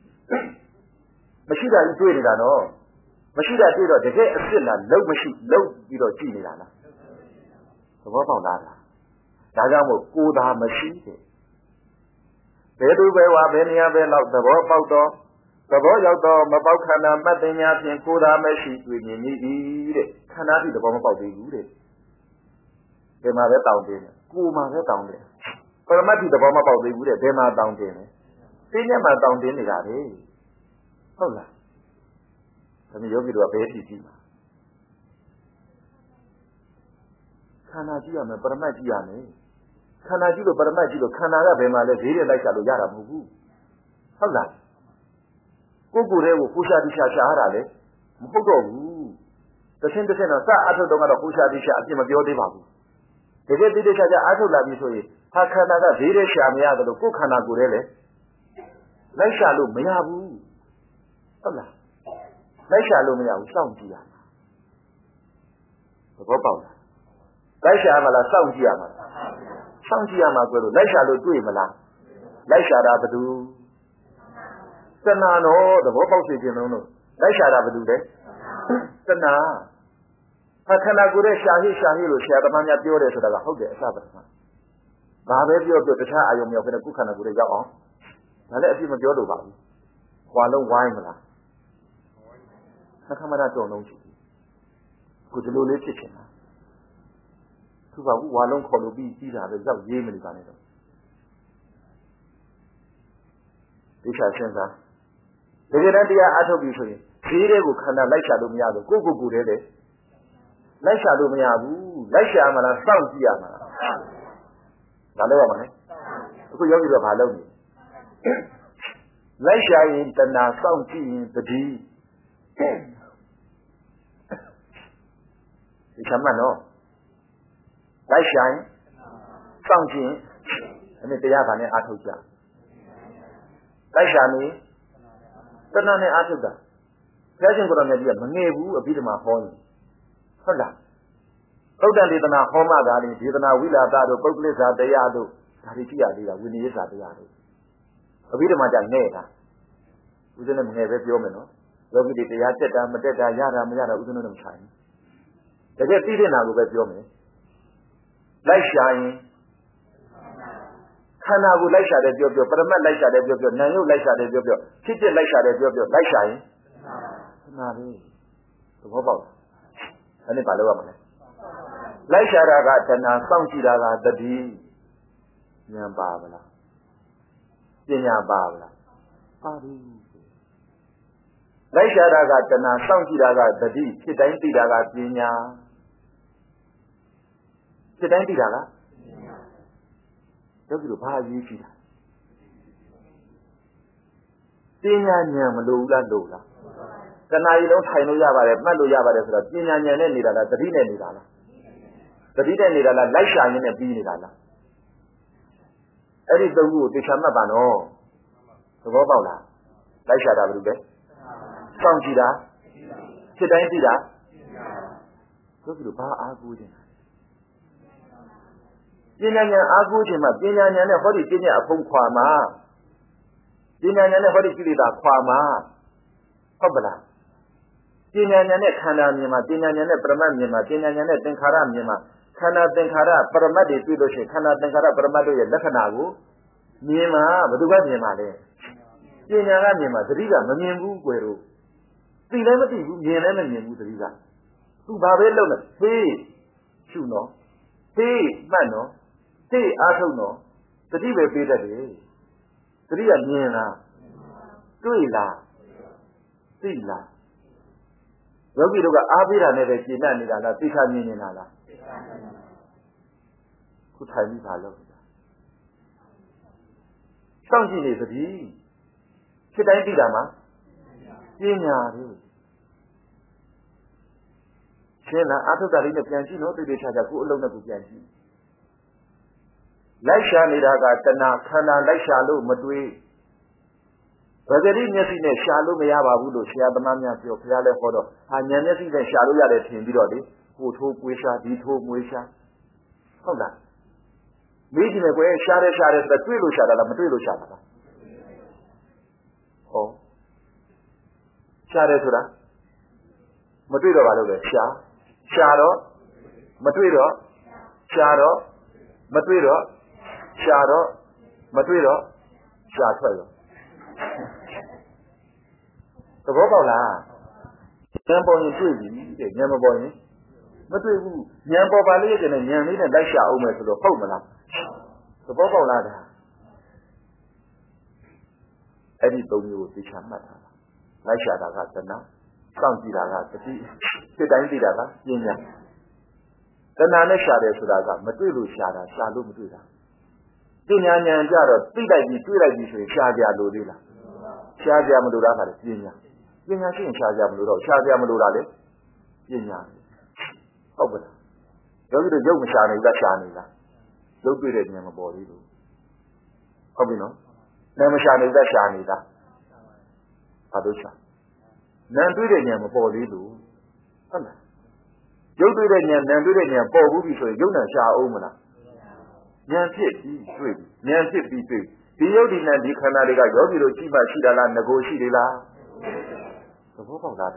မရှိတာကြီးတွေ့နေတာနော်မရှိတာတွေ့တော့တကယ်အစ်စ်လားလုံးမရှိလုံးပြီးတော့ကြည့်နေတာလားသဘောပေါက်လားဒါကြောင့်မို့ကိုယ်သာမရှိတယ်ဘယ်သူပဲဝါဘယ်နေရာပဲလောက်သဘောပေါက်တော့သဘောရောက်တော့မပေါက်ခန္ဓာမတ်တင်ညာဖြင့်ကိုယ်သာမရှိတွေ့မြင်နေပြီတဲ့ခန္ဓာပြီးသဘောမပေါက်သေးဘူးတဲ့ဘယ်မှာပဲတောင်းတင်တယ်ကိုယ်မှာပဲတောင်းတယ်ပရမတ်တိသဘောမပေါက်သေးဘူးတဲ့ဘယ်မှာတောင်းတင်လဲသိညက်မှာတောင်းတင်နေတာလေဟုတ်လားဒါမျိုးယောဂီတို့ကဘယ်ဖြစ်ကြည့်မှာခန္ဓာကြည့်ရမယ်ပရမတ်ကြည့်ရမယ်ခန္ဓာကြည့်လို့ပရမတ်ကြည့်လို့ခန္ဓာကဘယ်မှာလဲဈေးတွေလိုက်ချလို့ရတာမဟုတ်ဘူးဟုတ်လားကိုယ်ကိုယ်လေးကိုကိုရှာတိရှာရတာလေမဟုတ်တော့ဘူးတစ်ဆင့်တော့စအထုတ်တော့ကတော့ကိုရှာတိရှာအပြစ်မပြောသေးပါဘူးတကယ်တိတိကျကျအထုတ်လာပြီဆိုရင်ဟာခန္ဓာကဈေးတွေရှာမရတယ်လို့ကိုယ်ခန္ဓာကိုယ်လေးလေလိုက်ရှာလို့မရဘူးဟုတ်လားလိုက်ရှာလို့မရဘူးစောင့်ကြည့်ရမှာသဘောပေါက်လားလိုက်ရှာမလားစောင့်ကြည့်ရမှာစောင့်ကြည့်ရမှာဆိုလို့လိုက်ရှာလို့တွေ့မလားလိုက်ရှာတာဘယ်သူသနာတော်သဘောပေါက်စေခြင်းလုံးလို့လိုက်ရှာတာဘယ်သူလဲသနာခန္ဓာကိုယ်ရဲ့ရှာဟိလို့ဆရာသမားများပြောတယ်ဆိုတာကဟုတ်တယ်အစပထမဘာပဲပြောတခြားအာယုံမြောက်ခဲ့တဲ့ကုခန္ဓာကိုယ်ရဲ့ရောက်အောင်ဒါလည်းအပြစ်မပြောလို့ပါဘူးဟွာလုံးဝိုင်းမလားခမရတော်လုံးရှိခုဒီလိုလေးဖြစ်ချင်တာသူကဝါလုံးခေါ်လို့ပြီးတာပဲရောက်ရေးမလို့ပါနဲ့တော့ဒီချာရှင်းသားတကယ်တမ်းတရားအထုတ်ပြီဆိုရင်ဈေးတွေကိုခန္ဓာလိုက်ရှာလို့မရဘူးကိုယ်တည်းလေလိုက်ရှာလို့မရဘူးလိုက်ရှာမှလားစောင့်ကြည့်ရမှာလားဒါလည်းရမှာလေအခုယောဂီတို့ကဘာလုပ်နေလိုက်ရှာရင်တဏှာစောင့်ကြည့်ရင်တတိဒီချမ်းမနော်လိုက်ရှာရင်စောင့်ကြည့်ရင်အဲ့ဒီတရားဘာနဲ့အားထုတ်ကြလိုက်ရှာနေတဏှာနဲ့အားထုတ်တာဘုရားရှင်ကိုယ်တော်မြတ်ကြီးကမငယ်ဘူးအဘိဓမ္မာဟောရင်ဟုတ်လားသုတ္တန်ဒေသနာဟောမှသာလေဒေသနာဝိလာသတို့ပုဂ္ဂလိဇာတရားတို့ဒါတွေကြည့်ရသေးတာဝိနည်းဇာတရားတို့အဘိဓမ္မာကြငဲ့တာဦးဇင်းနဲ့မငယ်ပဲပြောမယ်နော်ယောဂီတွေတရားတက်တာမတက်တာရတာမရတာဦးဇင်းတို့နဲ့မဆိုင်ဘူးတကယ်သိတဲ့နာကိုပဲပြောမယ်လိုက်ရှာရင်ခန္ဓာကိုလိုက်ရှာတယ်ပြောပရမတ်လိုက်ရှာတယ်ပြောနာယုတ်လိုက်ရှာတယ်ပြောဖြစ်ဖြစ်လိုက်ရှာတယ်ပြောလိုက်ရှာရင်ခန္ဓာပဲသဘောပေါက်အဲ့ဒီဘာလို့ရမလဲလိုက်ရှာတာကတဏှာစောင့်ကြည့်တာကတတိဉာဏ်ပါဗလားပညာပါဗလားပါပြီလိုက်ရှာတာကတဏှာစောင့်ကြည့်တာကတတိဖြစ်တိုင်းသိတာကပညာဖြစ်တိုင်းသိတာလားတို့ကဘာရေးကြည့်တာပညာဉာဏ်မလိုဘူးလားလို့လားတဏှာကြီးလုံးထိုင်လို့ရပါတယ်မှတ်လို့ရပါတယ်ဆိုတော့ပညာဉာဏ်နဲ့နေတာလားတတိနဲ့နေတာလားတတိနဲ့နေတာလားလိုက်ရှာရင်းနဲ့ပြီးနေတာလားအဲ့ဒီသုံးခုကိုသိချမှတ်ပါနော်သဘောပေါက်လားလိုက်ရှာတာဘယ်လိုလဲစောင့်ကြည့်တာဖြစ်တိုင်းသိတာတို့ကဘာအားကိုးခြင်းပညာဉာဏ်အားကိုးခြင်းမှာပညာဉာဏ်နဲ့ဟောဒီပညာအဖုံးခွာမှာပညာဉာဏ်နဲ့ဟောဒီကိလေသာခွာမှာဟုတ်ပလားပညာဉာဏ်နဲ့ခန္ဓာမြင်မှာပညာဉာဏ်နဲ့ပရမတ်မြင်မှာပညာဉာဏ်နဲ့သင်္ခါရမြင်မှာခန္ဓာသင်္ခါရပရမတ်တွေတွေ့လို့ရှိရင်ခန္ဓာသင်္ခါရပရမတ်တို့ရဲ့လက္ခဏာကိုမြင်မှာဘယ်သူကမြင်မှာလဲပညာကမြင်မှာသတိကမမြင်ဘူးကွယ်တို့သိလည်းမသိဘူးမြင်လည်းမမြင်ဘူးသတိကသူဘာပဲလုပ်လဲဖေးရှုနော်ဖေးမှတ်နော်ဖေးအားထုတ်နော်တတိပဲပေးတတ်တယ်တတိကမြင်လားတွေ့လားသိလားယောဂီတို့ကအားပေးတာနဲ့ပဲကျင့်တတ်နေတာလားသိခါမြင်နေတာလားခုထိုင်ပြီးပါလို့စောင့်ကြည့်နေသတိဖြစ်တိုင်းသိတာမှာပညာလေရှင်းလားအထုတာလေးနဲ့ပြန်ကြည့်လို့သိချာချာကိုယ်အလုံးနဲ့ကိုပြန်ကြည့်လိုက်ရှာနေတာကတဏှာခန္ဓာလိုက်ရှာလို့မတွေ့ဗဂတိမျက်စိနဲ့ရှာလို့မရပါဘူးလို့ဆရာသမားများပြောဘုရားလည်းဟောတော့ဟာဉာဏ်မျက်စိနဲ့ရှာလို့ရတယ်ထင်ပြီးတော့လေကိုထိုးကွေးရှာဒီထိုးမွေးရှာဟုတ်လားမေးကြည့်မယ်ကွယ်ရှာတယ်ဆိုတော့တွေ့လို့ရှာတာလားမတွေ့လို့ရှာတာလားဟောရှာတယ်ဆိုတာမတွေ့တော့ပါလို့လေရှာတော့မတွေ့တော့ရှာတော့မတွေ့တော့ရှာတော့မတွေ့တော့ရှာထွက်ရောသဘောပေါက်လားဉာဏ်ပေါ်ရင်တွေ့ပြီတဲ့ဉာဏ်မပေါ်ရင်မတွေ့ဘူးဉာဏ်ပေါ်ပါလေတဲ့ဉာဏ်လေးနဲ့လိုက်ရှာအောင်မယ်ဆိုတော့ဟုတ်မလားသဘောပေါက်လားဒါအဲ့ဒီသုံးမျိုးကိုသိချမှတ်တာလိုက်ရှာတာကတဏှာစောင့်ကြည့်တာကတတိစိတ်တိုင်းသိတာကပညာတဏှာနဲ့ရှာတယ်ဆိုတာကမတွေ့လို့ရှာတာရှာလို့မတွေ့တာပညာဉာဏ်ကြတော့သိလိုက်ပြီးတွေ့လိုက်ပြီးဆိုရင်ရှာကြလို့သေးလားရှာကြမလို့လားခါတယ်ပညာရှိရင်ရှာကြမလို့တော့ရှာကြမလို့လားလေပညာဟုတ်ပါလားယောဂီတို့ရုပ်မရှာနိုင်ဘူးလားရှာနေလားရုပ်တွေ့တဲ့ဉာဏ်မပေါ်သေးဘူးဟုတ်ပြီနော်နာမ်မရှာနိုင်ဘူးလားရှာနေတာဘာလို့ရှာနာမ်တွေ့တဲ့ဉာဏ်မပေါ်သေးဘူးဟုတ်လားရုပ်တွေ့တဲ့ဉာဏ်နာမ်တွေ့တဲ့ဉာဏ်ပေါ်ဘူးပြီဆိုရင်ရုပ်နာရှာအောင်မလားဉာဏ်ဖြစ်ပြီးတွေ့ဉာဏ်ဖြစ်ပြီးတွေ့ဒီယုတ်ဒီနဲ့ဒီခန္ဓာတွေကယောဂီတို့ကြည့်မှရှိတာလားငကိုရှိသေးလားသဘောပေါက်လား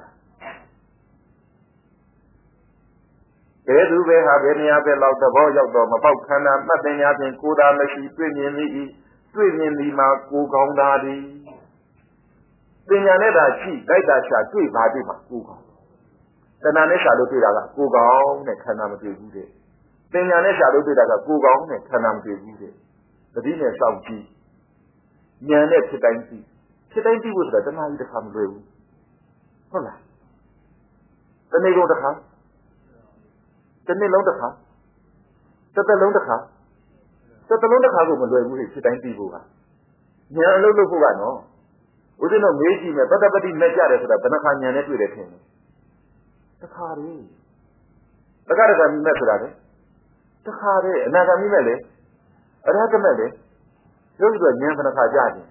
ဘယ်သူပဲဟာဘယ်နေရာပဲလောက်သဘောရောက်တော့မပေါက်ခန္ဓာမှတ်ပညာဖြင့်ကိုယ်သာမရှိတွေ့မြင်မိ၏တွေ့မြင်ဒီမှာကိုယ်ကောင်းတာဒီပညာနဲ့သာရှိတိုက်တာရှာတွေ့ပါတွေ့မှာကိုယ်ကောင်းတဏှာနဲ့ရှာလို့တွေ့တာကကိုယ်ကောင်းနဲ့ခန္ဓာမတွေ့ဘူးတဲ့ပညာနဲ့ရှာလို့တွေ့တာကကိုယ်ကောင်းနဲ့ခန္ဓာမတွေ့ဘူးတဲ့တတိနဲ့စောင့်ကြည့်ဉာဏ်နဲ့ဖြစ်တိုင်းသိဖြစ်တိုင်းသိဖို့ဆိုတာတဏှာကြီးတစ်ခါမလွယ်ဘူးဟုတ်လားတနေ့ကုန်တစ်ခါတစ်နေ့လုံးတစ်ခါတစ်သက်လုံးတစ်ခါတစ်သက်လုံးတစ်ခါကိုမလွယ်ဘူးလေဖြစ်တိုင်းသိဖို့ကဉာဏ်အလုပ်လုပ်ဖို့ကနော်ဦးဇင်းတို့မေးကြည့်မယ်ပတ္တပတိမဲ့ကြတယ်ဆိုတာဘယ်နှခါဉာဏ်နဲ့တွေ့တယ်ထင်လဲတစ်ခါလေတက္ကရာမိမဲ့ဆိုတာလေတစ်ခါလေအနာဂါမိမဲ့လေအရဟတမဲ့လေရုပ်ကဉာဏ်ဘယ်နှခါကြားတယ်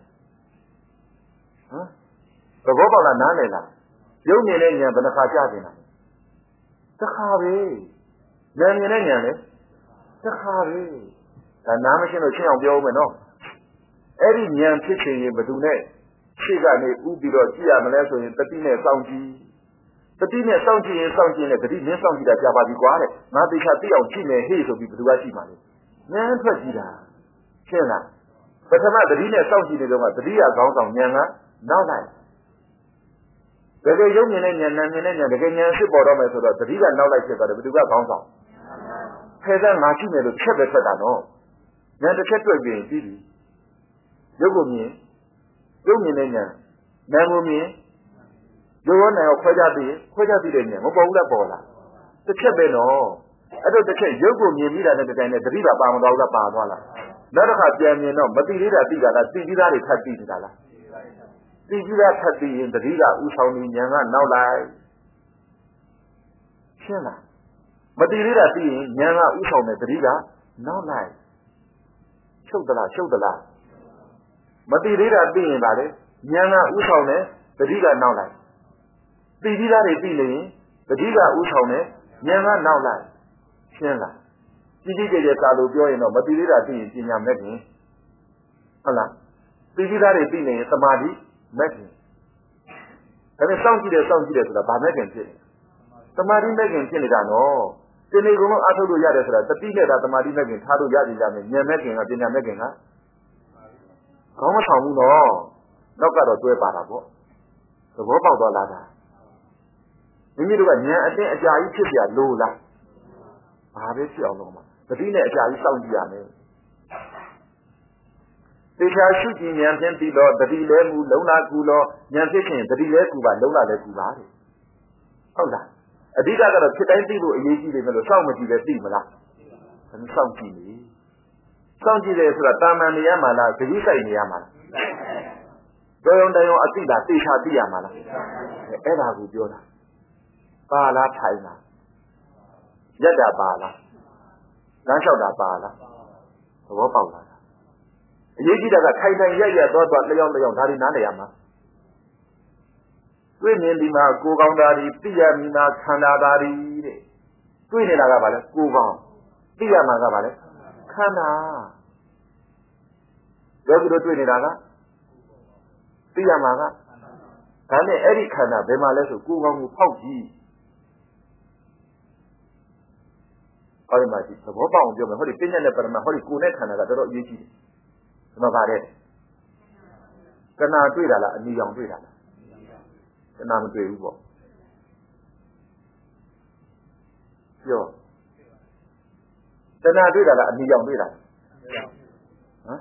ဟမ်သဘောပေါက်လားနားလည်လားရုပ်မြင်တဲ့ဉာဏ်ဘယ်နှခါကြားတယ်လားတစ်ခါပဲဉာဏ်မြင်တဲ့ဉာဏ်လေတစ်ခါပဲဒါနားမရှင်းလို့ရှင်းအောင်ပြောဦးမယ်နော်အဲ့ဒီဉာဏ်ဖြစ်ခြင်းရင်ဘယ်သူနဲ့ရှေ့ကနေဥပြီးတော့ကြည့်ရမလဲဆိုရင်တတိနဲ့စောင့်ကြည့်တတိနဲ့စောင့်ကြည့်ရင်စောင့်ကြည့်နဲ့တတိနဲ့စောင့်ကြည့်တာကြာပါပြီကွာတဲ့ငါသေချာသိအောင်ကြည့်မယ်ဟေ့ဆိုပြီးဘယ်သူကကြည့်မှာလဲဉာဏ်ထွက်ကြည့်တာရှင်းလားပထမတတိနဲ့စောင့်ကြည့်နေတော့ကတတိယခေါင်းဆောင်ဉာဏ်ကနောက်လိုက်တကယ်ရုပ်မြင်တဲ့ဉာဏ်နာမ်မြင်တဲ့ဉာဏ်တကယ်ဉာဏ်ဖြစ်ပေါ်တော့မယ်ဆိုတော့တတိကနောက်လိုက်ဖြစ်သွားတယ်ဘယ်သူကခေါင်းဆောင်ဖယ်တဲ့ငါရှိမယ်လို့ချက်ပဲထွက်တာနော်ဉာဏ်တစ်ချက်တွေ့ပြီးပြီးပြီရုပ်ကိုမြင်ရုပ်မြင်တဲ့ဉာဏ်နာမ်ကိုမြင်ရုပ်ရောနာမ်ရောခွဲခြားသိတဲ့ဉာဏ်မပေါ်ဘူးလားပေါ်လားတစ်ချက်ပဲနော်အဲ့တော့တစ်ချက်ရုပ်ကိုမြင်ပြီးတာနဲ့တကယ်နဲ့တတိကပါမသွားဘူးလားပါသွားလားနောက်တစ်ခါပြန်မြင်တော့မသိသေးတာသိတာလားသိပြီးသားတွေထပ်သိနေတာလားသိပြီးသားထပ်သိရင်တတိကဥဆောင်ပြီးဉာဏ်ကနောက်လိုက်ရှင်းလားမသိသေးတာသိရင်ဉာဏ်ကဥဆောင်တယ်တတိကနောက်လိုက်ချုပ်သလားမသိသေးတာသိရင်ပါလေဉာဏ်ကဥဆောင်တယ်တတိကနောက်လိုက်သိပြီးသားတွေသိနေရင်တတိကဥဆောင်တယ်ဉာဏ်ကနောက်လိုက်ရှင်းလားကြီးကျယ်စာလို့ပြောရင်တော့မသိသေးတာသိရင်ပညာမဲ့ခင်ဟုတ်လားသိပြီးသားတွေသိနေရင်သမာဓိမဲ့ခင်ဒါနဲ့စောင့်ကြည့်တယ်ဆိုတာဗာမဲ့ခင်ဖြစ်နေသမာဓိမဲ့ခင်ဖြစ်နေတာနော်ဒီနေ့ကုန်လုံးအားထုတ်လို့ရတယ်ဆိုတာတတိနဲ့သာသမာဓိမဲ့ခင်ထားလို့ရကြမယ်ဉာဏ်မဲ့ခင်ကပညာမဲ့ခင်ကခေါင်းမဆောင်ဘူးနော်နောက်ကတော့တွဲပါတာပေါ့သဘောပေါက်သွားလားဒါမိမိတို့ကဉာဏ်အတင်းအကြာကြီးဖြစ်ပြလို့လားဘာပဲဖြစ်အောင်လုပ်မှာတတိနဲ့အကြာကြီးစောင့်ကြည့်ရမယ်တေချာရှိကြည်ဉာဏ်ဖြင့်ပြီးတော့တတိလဲမှုလုံလာကူတော့ဉာဏ်ဖြစ်ရင်တတိလဲကူပါလုံလာလဲကူပါတဲ့ဟုတ်လားအဓိကကတော့ဖြစ်တိုင်းသိဖို့အရေးကြီးတယ်မလို့စောင့်မကြည့်ပဲသိမလားဒါနဲ့စောင့်ကြည့်လေစောင့်ကြည့်တယ်ဆိုတာတာမန်နေရမှာလားဂရုစိုက်နေရမှာလားကြောုံတယုံအသိတာတေချာသိရမှာလားအဲ့ဒါကိုပြောတာပါလားထိုင်လားရက်တာပါလားလမ်းလျှောက်တာပါလားသဘောပေါက်လားအရေးကြီးတာကထိုင်ထိုင်ရက်ရက်သွားသွားလျောက်လျောက်ဒါတွေနားလည်ရမှာတွေ့မြင်ဒီမှာကိုယ်ကောင်းသားတွေသိရမည်မှာခန္ဓာသားတွေတဲ့တွေ့နေတာကဘာလဲကိုယ်ကောင်းသိရမှာကဘာလဲခန္ဓာယောဂီတို့တွေ့နေတာကသိရမှာကဒါနဲ့အဲ့ဒီခန္ဓာဘယ်မှာလဲဆိုကိုယ်ကောင်းကိုဖောက်ကြည့်ဟောဒီမှာဒီသဘောပေါက်အောင်ပြောမယ်ဟောဒီပညာနဲ့ပရမဟောဒီကိုယ်နဲ့ခန္ဓာကတော်တော်အရေးကြီးတယ်ဒီမှာပါတယ်ကနာတွေ့တာလားအနီရောင်တွေ့တာလားကနာမတွေ့ဘူးပေါ့ပြောကနာတွေ့တာလားအနီရောင်တွေ့တာဟမ်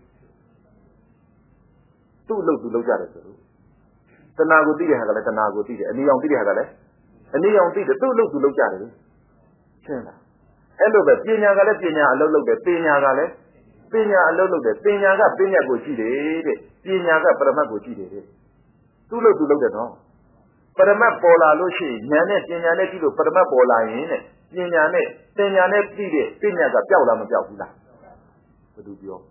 သူ့လို့သူလောက်ကြတယ်ဆိုလို့ကနာကိုသိတဲ့ဟာကလည်းကနာကိုသိတယ်အနီရောင်သိတဲ့ဟာကလည်းအနီရောင်သိတယ်သူ့လို့သူလောက်ကြတယ်ရှင်းလားအဲ့လိုပဲပညာကလည်းပညာအလုပ်လုပ်တယ်ပညာကလည်းပညာအလုပ်လုပ်တယ်ပညာကပညာကိုရှိတယ်တဲ့ပညာကပရမတ်ကိုရှိတယ်တဲ့သူ့လို့သူလုပ်တယ်နော်ပရမတ်ပေါ်လာလို့ရှိရင်ဉာဏ်နဲ့ပညာနဲ့ကြည့်လို့ပရမတ်ပေါ်လာရင်တဲ့ပညာနဲ့ပြီးတဲ့ပညာကပျောက်လားမပျောက်ဘူးလားဘယ်သူပြော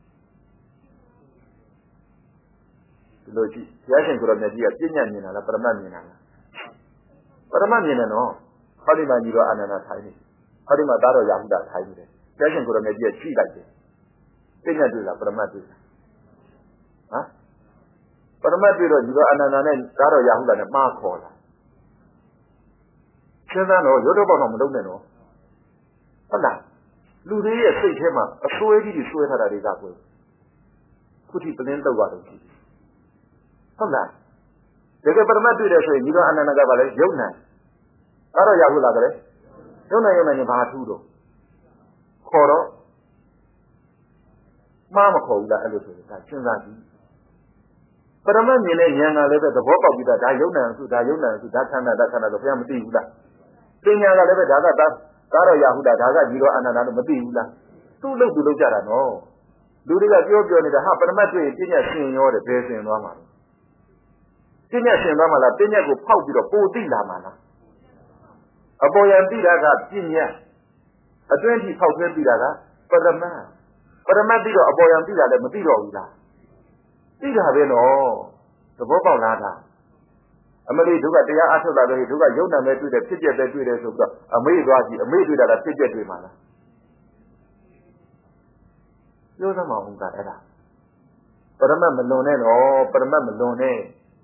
ဒီလိုကြည့်ဘုရားရှင်ကိုရောမြတ်ကြီးကပညာမြင်တာလားပရမတ်မြင်တာလားပရမတ်မြင်တယ်နော်ဟောဒီမှာညီတော်အာနန္ဒာထိုင်နေဟောဒီမှာသားတော်ရာဟုတထိုင်နေတယ်ဘုရားရှင်ကိုရောမြတ်ကြီးကကြည့်လိုက်တယ်ပညာတွေ့လားပရမတ်တွေ့လားဟမ်ပရမတ်တွေ့တော့ညီတော်အာနန္ဒာနဲ့သားတော်ရာဟုတနဲ့မှားခေါ်လာရှင်းသားတော့ရုပ်တော့ပေါ့တော့မလုံးနဲ့နော်ဟုတ်လားလူတွေရဲ့စိတ်ထဲမှာအစွဲကြီးတွေစွဲထားတာတွေကကိုခုထိပလင်းတော့ရတယ်ကြည့်ဟုတ်လားတကယ်ပရမတ်တွေ့တယ်ဆိုရင်ညီတော်အာနန္ဒာကဘာလဲယုံနိုင်သားတော်ရာဟုတကလည်းယုံနိုင်ဘာထူးတော့ခေါ်တော့မှားမခေါ်ဘူးလားအဲ့လိုဆိုရင်ဒါစဉ်းစားကြည့်ပရမတ်မြင်တဲ့ဉာဏ်ကလည်းပဲသဘောပေါက်ပြီးသားဒါယုံနိုင်စုဒါယုံနိုင်စုဒါခန္ဓာဆိုဘုရားမသိဘူးလားပညာကလည်းပဲဒါကသားတော်ရာဟုတဒါကညီတော်အာနန္ဒာတို့မသိဘူးလားသူ့လို့သူလုပ်ကြတာနော်လူတွေကပြောနေတာဟာပရမတ်တွေ့ရင်ပညာရှင်ရောတယ်ဘယ်ရှင်သွားမှာလဲပညာရှင်သွားမှာလားပညာကိုဖောက်ပြီးတော့ပိုသိလာမှာလားအပေါ်ယံသိတာကပညာအတွင်းထိဖောက်သွင်းသိတာကပရမတ်ပြီးတော့အပေါ်ယံသိတာလည်းမသိတော့ဘူးလားသိတာပဲနော်သဘောပေါက်လားဒါအမလေးတို့ကတရားအထုတ်လာတော့တို့ကယုံနာမဲ့တွေ့တယ်ဖြစ်ပြတဲ့တွေ့တယ်ဆိုပြီးတော့အမေ့သွားကြည့်အမေ့တွေ့တာလားဖြစ်ပြတွေ့မှာလားပြောသမှာဟုတ်တာအဲ့ဒါပရမတ်မလွန်နဲ့နော်ပရမတ်မလွန်နဲ့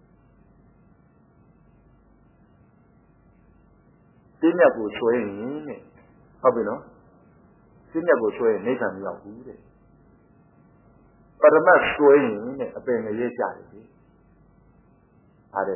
သိမြတ်ကိုဆွဲရင်တဲ့ဟုတ်ပြီနော်သိမြတ်ကိုဆွဲရင်နိဗ္ဗာန်မရောက်ဘူးတဲ့ပရမတ်ဆွဲရင်တဲ့အပင်ငရဲကြတယ်လေဟာ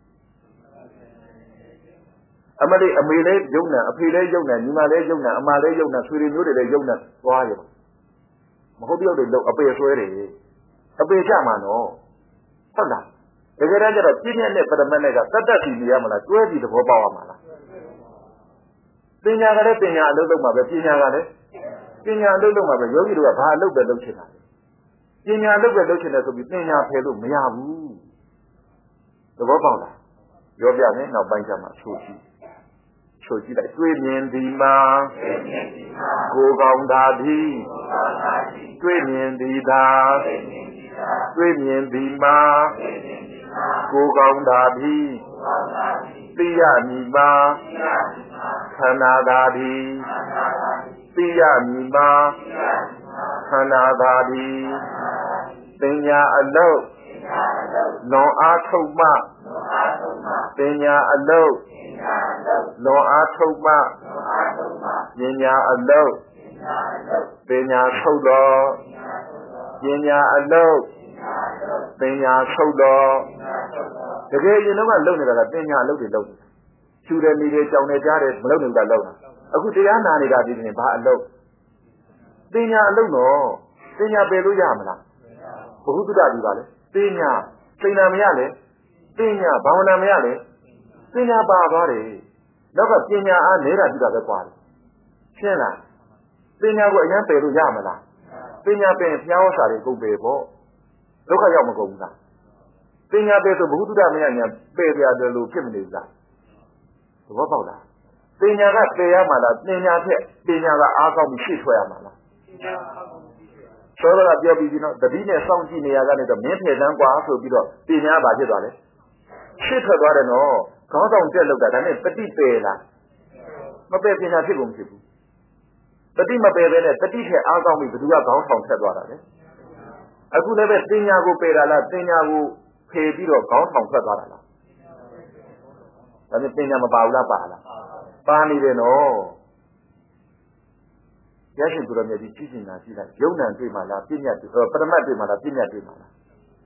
တဲ့အမလေးအမေလေးယုံနာအဖေလေးယုံနာညီမလေးယုံနာအမလေးယုံနာဆွေတွေမျိုးတွေလည်းယုံနာသွားရောမဟုတ်တယောက်တွေလို့အပေဆွဲတယ်အပေကြမှာနော်ဟုတ်လားတကယ်တမ်းကျတော့ပြည့်ညက်နဲ့ပရမတ်နဲ့ကတတ်တတ်စီနေရမလားတွဲပြီးသဘောပေါက်ရမှာလားပညာကလည်းပညာအလုပ်လုပ်မှာပဲပညာကလည်းပညာအလုပ်လုပ်မှာပဲယောဂီတို့ကဘာအလုပ်ပဲလုပ်ချင်တာလဲပညာအလုပ်ပဲလုပ်ချင်တယ်ဆိုပြီးပညာဖယ်လို့မရဘူးသဘောပေါက်လားပြောပြမယ်နောက်ပိုင်းကျမှဆိုကြည့်လိုက်တွေ့မြင်ဒီမှာကိုယ်ကောင်းသာသည်တွေ့မြင်ဒီသာတွေ့မြင်ဒီမှာကိုယ်ကောင်းသာသည်သိရမည်မှာခန္ဓာသာသည်သိရမည်မှာခန္ဓာသာသည်ပညာအလုပ်လွန်အားထုတ်မှပညာအလုပ်လွန်အားထုတ်မှပညာအလုပ်ပညာထုတ်တော်ပညာအလုပ်ပညာထုတ်တော်တကယ်ရင်တော့လုံနေတာကပညာအလုပ်တွေလုပ်နေတာချူတယ်မိတယ်ကြောင်တယ်ကြားတယ်မလုပ်နေတာလုပ်တာအခုတရားနာနေတာဒီပြင်ဘာအလုပ်ပညာအလုပ်တော့ပညာပယ်လို့ရမလားဘုဟုတ္တဒီပါလေပညာစိတ်နာမရလေပညာဘာဝနာမရလေပညာပါသွားတယ်နောက်ကပညာအားနေတာကြည့်တာပဲကွာရှင်းလားပညာကိုအရင်ပယ်လို့ရမလားပညာပင်ဘုရားဟောစာတွေကုန်ပယ်ပေါ့ဒုက္ခရောက်မကုန်ဘူးလားပညာပယ်ဆိုဘုဟုတ္တမရညာပယ်ပြတယ်လို့ဖြစ်မနေဘူးလားသဘောပေါက်လားပညာကပယ်ရမှာလားပညာဖြင့်ပညာကအားကောင်းပြီးရှေ့ထွက်ရမှာလားဆိုတော့ပြောပြီးပြီနော်တတိနဲ့စောင့်ကြည့်နေရကနေတော့မင်းဖယ်တန်းกว่าဆိုပြီးတော့ပညာဘာဖြစ်သွားလဲရှေ့ထွက်သွားတယ်နော်ခေါင်းဆောင်တက်လောက်တာဒါနဲ့တတိပယ်လားမပယ်ပညာဖြစ်ကုန်ဖြစ်ဘူးတတိမပယ်ပဲနဲ့တတိထဲအားကောင်းပြီးဘယ်သူကခေါင်းဆောင်ဆက်သွားတာလဲအခုလည်းပဲပညာကိုပယ်တာလားပညာကိုဖယ်ပြီးတော့ခေါင်းဆောင်ဆက်သွားတာလားဒါနဲ့ပညာမပါဘူးလားပါလားပါနေတယ်နော်ရရှင်သူတော်မြတ်ကြီးကြည့်ကျင်တာကြည့်လိုက်ယုံနံတွေ့မှလားပြည့်ညတ်ပရမတ်တွေ့မှလားပြည့်ညတ်တွေ့မှလား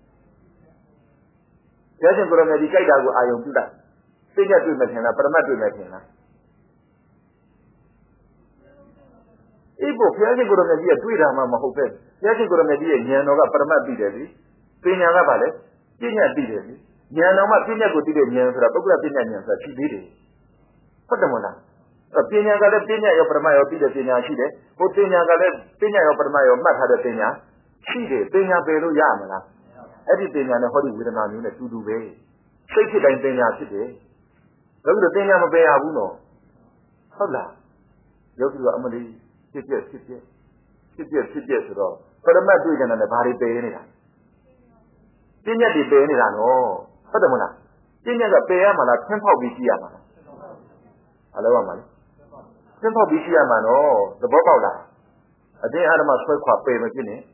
ရရှင်သူတော်မြတ်ကြီးကြိုက်တာကိုအာယုံပြုလိုက်ပြည့်ညတ်တွေ့မှထင်လားပရမတ်တွေ့မှထင်လားအေးဘုရားရှင်ကိုယ်တော်မြတ်ကြီးကတွေ့တာမှမဟုတ်ပဲဘုရားရှင်ကိုယ်တော်မြတ်ကြီးရဲ့ဉာဏ်တော်ကပရမတ်သိတယ်လေပညာကပါလေပြည့်ညတ်သိတယ်လေဉာဏ်တော်မှပြည့်ညတ်ကိုသိတဲ့ဉာဏ်ဆိုတာပုဂ္ဂလပြည့်ညတ်ဉာဏ်ဆိုတာရှိသေးတယ်ဟုတ်တယ်မလားပညာကလည်းပညာရောပရမတ်ရောသိတဲ့ပညာရှိတယ်ဟိုပညာကလည်းပညာရောပရမတ်ရောမှတ်ထားတဲ့ပညာရှိတယ်ပညာပယ်လို့ရမလားအဲ့ဒီပညာနဲ့ဟောဒီဝေဒနာမျိုးနဲ့တူတူပဲစိတ်ဖြစ်တိုင်းပညာဖြစ်တယ်ဒါပြီးတော့ပညာမပယ်ရဘူးနော်ဟုတ်လားယောဂီကအမလီဖြစ်ပြဆိုတော့ပရမတ်တွေ့ကြတယ်ဘာတွေပယ်နေတာပညာတွေပယ်နေတာနော်ဟုတ်တယ်မလားပညာကပယ်ရမှာလားဖျင်းဖောက်ပြီးကြည့်ရမှာလားအလောရမှာလေသင်္ဘောပြီးရှိရမှာနော်သဘောပေါက်လားအတင်းအဓမ္မဆွဲခွာပယ်မဖြစ်နဲ့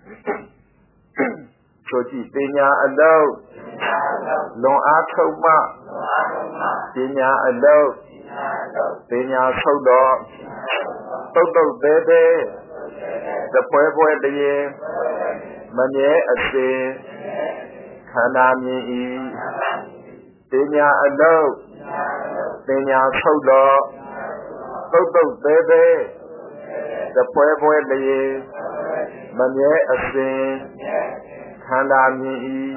ဆိုကြည့်ပညာအလုံးလွန်အားထုတ်မှပညာအလုံးပညာထုတ်တော့တုတ်တုတ်သေးသေးတပွဲပွဲတည်းမမြဲအစေခန္ဓာမြင်ဤပညာအလုံးပညာထုတ်တော့တုတ်တုတ်သေးသေးတပွဲပွဲတည်းမမြဲအစဉ်ခန္ဓာမြင်ဤ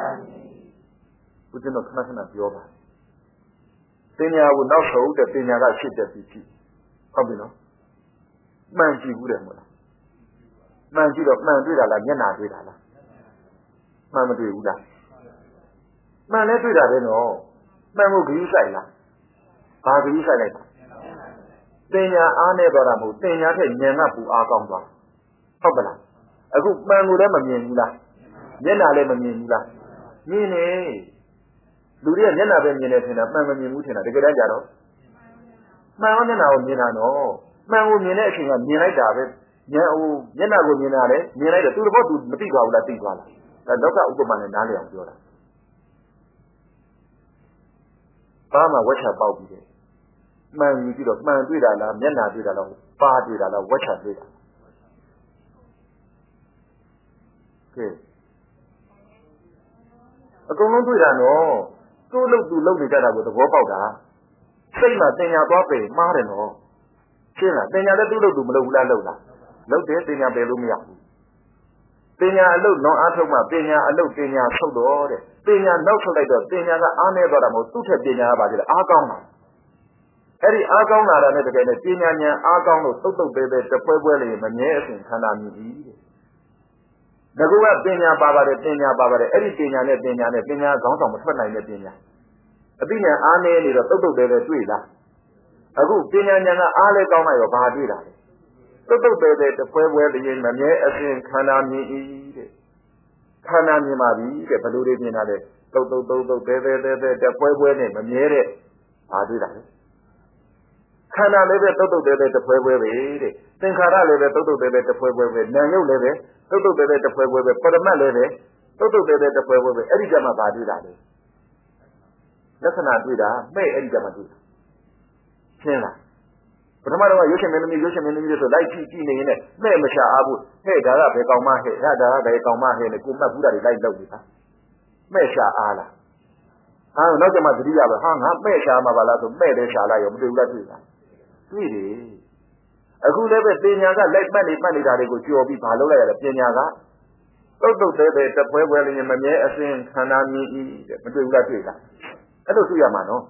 ဦးဇင်းတို့ခဏခဏပြောပါပညာကိုနောက်ဆုံးတဲ့ပညာကဖြစ်တဲ့ပြီးပြီဟုတ်ပြီနော်မှန်ကြည့်ဘူးတယ်မို့လားမှန်ကြည့်တော့မှန်တွေ့တာလားမျက်နာတွေ့တာလားမှန်မတွေ့ဘူးလားမှန်လည်းတွေ့တာပဲနော်မှန်ကိုဂရုစိုက်လားဘာဂရုစိုက်လိုက်တာပညာအားနဲ့တော့တာမဟုတ်ပညာထက်ဉာဏ်ကပူအားကောင်းသွားဟုတ်ပလားအခုမှန်ကိုလည်းမမြင်ဘူးလားမျက်နာလည်းမမြင်ဘူးလားမြင်နေလူတွေကမျက်နာပဲမြင်နေထင်တာမှန်မမြင်ဘူးထင်တာတကယ်တမ်းကျတော့မှန်ရောမျက်နာကိုမြင်တာနော်မှန်ကိုမြင်တဲ့အချိန်ကမြင်လိုက်တာပဲဉာဏ်ဟိုမျက်နာကိုမြင်တာလေမြင်လိုက်တယ်သူတဘောသူမသိသွားဘူးလားသိသွားလားဒါတော့ဥပမာနဲ့နားလည်အောင်ပြောတာဘာမှဝက်ချပေါက်ပြီးတယ်မှန်ယူပြီးတော့မှန်တွေ့တာလားမျက်နာတွေ့တာလားပါတွေ့တာလားဝက်ချတွေ့တာကဲအကုန်လုံးတွေ့တာနော်သူ့လို့သူလုံနေကြတာကိုသဘောပေါက်တာစိတ်မှာတင်ညာသွားပေမှားတယ်နော်ရှင်းလားတင်ညာလည်းသူ့လို့သူမလုပ်ဘူးလားလုပ်လားလုပ်တယ်တင်ညာပယ်လို့မရဘူးတင်ညာအလုပ်လွန်အားထုတ်မှတင်ညာအလုပ်တင်ညာဆုတ်တော့တဲ့တင်ညာနောက်ဆုတ်လိုက်တော့တင်ညာကအားနေသွားတာမဟုတ်သူ့ထက်တင်ညာကပါကြတယ်အားကောင်းတာအဲ့ဒီအားကောင်းလာတာနဲ့တကယ်နဲ့ပညာဉာဏ်အားကောင်းလို့တုတ်တုတ်သေးသေးတပွဲပွဲလေးမမြဲအစဉ်ခန္ဓာမြည်ပြီးတဲ့ငါကပညာပါပါတယ်ပညာပါပါတယ်အဲ့ဒီပညာနဲ့ပညာခေါင်းဆောင်မထွက်နိုင်တဲ့ပညာအသိဉာဏ်အားနေနေတော့တုတ်တုတ်သေးသေးတွေ့လားအခုပညာဉာဏ်ကအားလဲကောင်းလိုက်ရောဘာတွေ့တာလဲတုတ်တုတ်သေးသေးတပွဲပွဲလေးမမြဲအစဉ်ခန္ဓာမြည်တဲ့ခန္ဓာမြင်ပါပြီတဲ့ဘယ်လိုတွေမြင်တာလဲတုတ်တုတ်သေးသေးတပွဲပွဲနဲ့မမြဲတဲ့ဘာတွေ့တာလဲခန္ဓာလည်းပဲတုတ်တုတ်သေးသေးတပွဲပွဲပဲတဲ့သင်္ခါရလည်းပဲတုတ်တုတ်သေးသေးတပွဲပွဲပဲနာမ်ရုပ်လည်းပဲတုတ်တုတ်သေးသေးတပွဲပွဲပဲပရမတ်လည်းပဲတုတ်တုတ်သေးသေးတပွဲပွဲပဲအဲ့ဒီကြမှာဘာတွေ့တာလဲလက္ခဏာတွေ့တာမဲ့အဲ့ဒီကြမှာတွေ့တာရှင်းလားပထမတော့ရုပ်ရှင်မင်းသမီးဆိုလိုက်ကြည့်နေရင်လည်းမဲ့မရှာအားဘူးဟဲ့ဒါကဘယ်ကောင်မဟဲ့ဒါကဘယ်ကောင်မဟဲ့နဲ့ကိုမှတ်ဘူးတာတွေလိုက်လုပ်နေတာမဲ့ရှာအားလားနောက်ကျမှသတိရပဲဟာငါမဲ့ရှာမှာပါလားဆိုမဲ့တယ်ရှာလိုက်ရောမတွေ့ဘူးလားတွေ့လားတွေ့တယ်အခုလည်းပဲပညာကလိုက်မှတ်နေတာတွေကိုကြော်ပြီးဘာလုပ်လိုက်ရလဲပညာကတုတ်တဲတဲ့တပွဲပွဲလေးနဲ့မမြဲအစဉ်ခန္ဓာမြင်ဤတဲ့မတွေ့ဘူးလားတွေ့လားအဲ့လိုတွေ့ရမှာနော်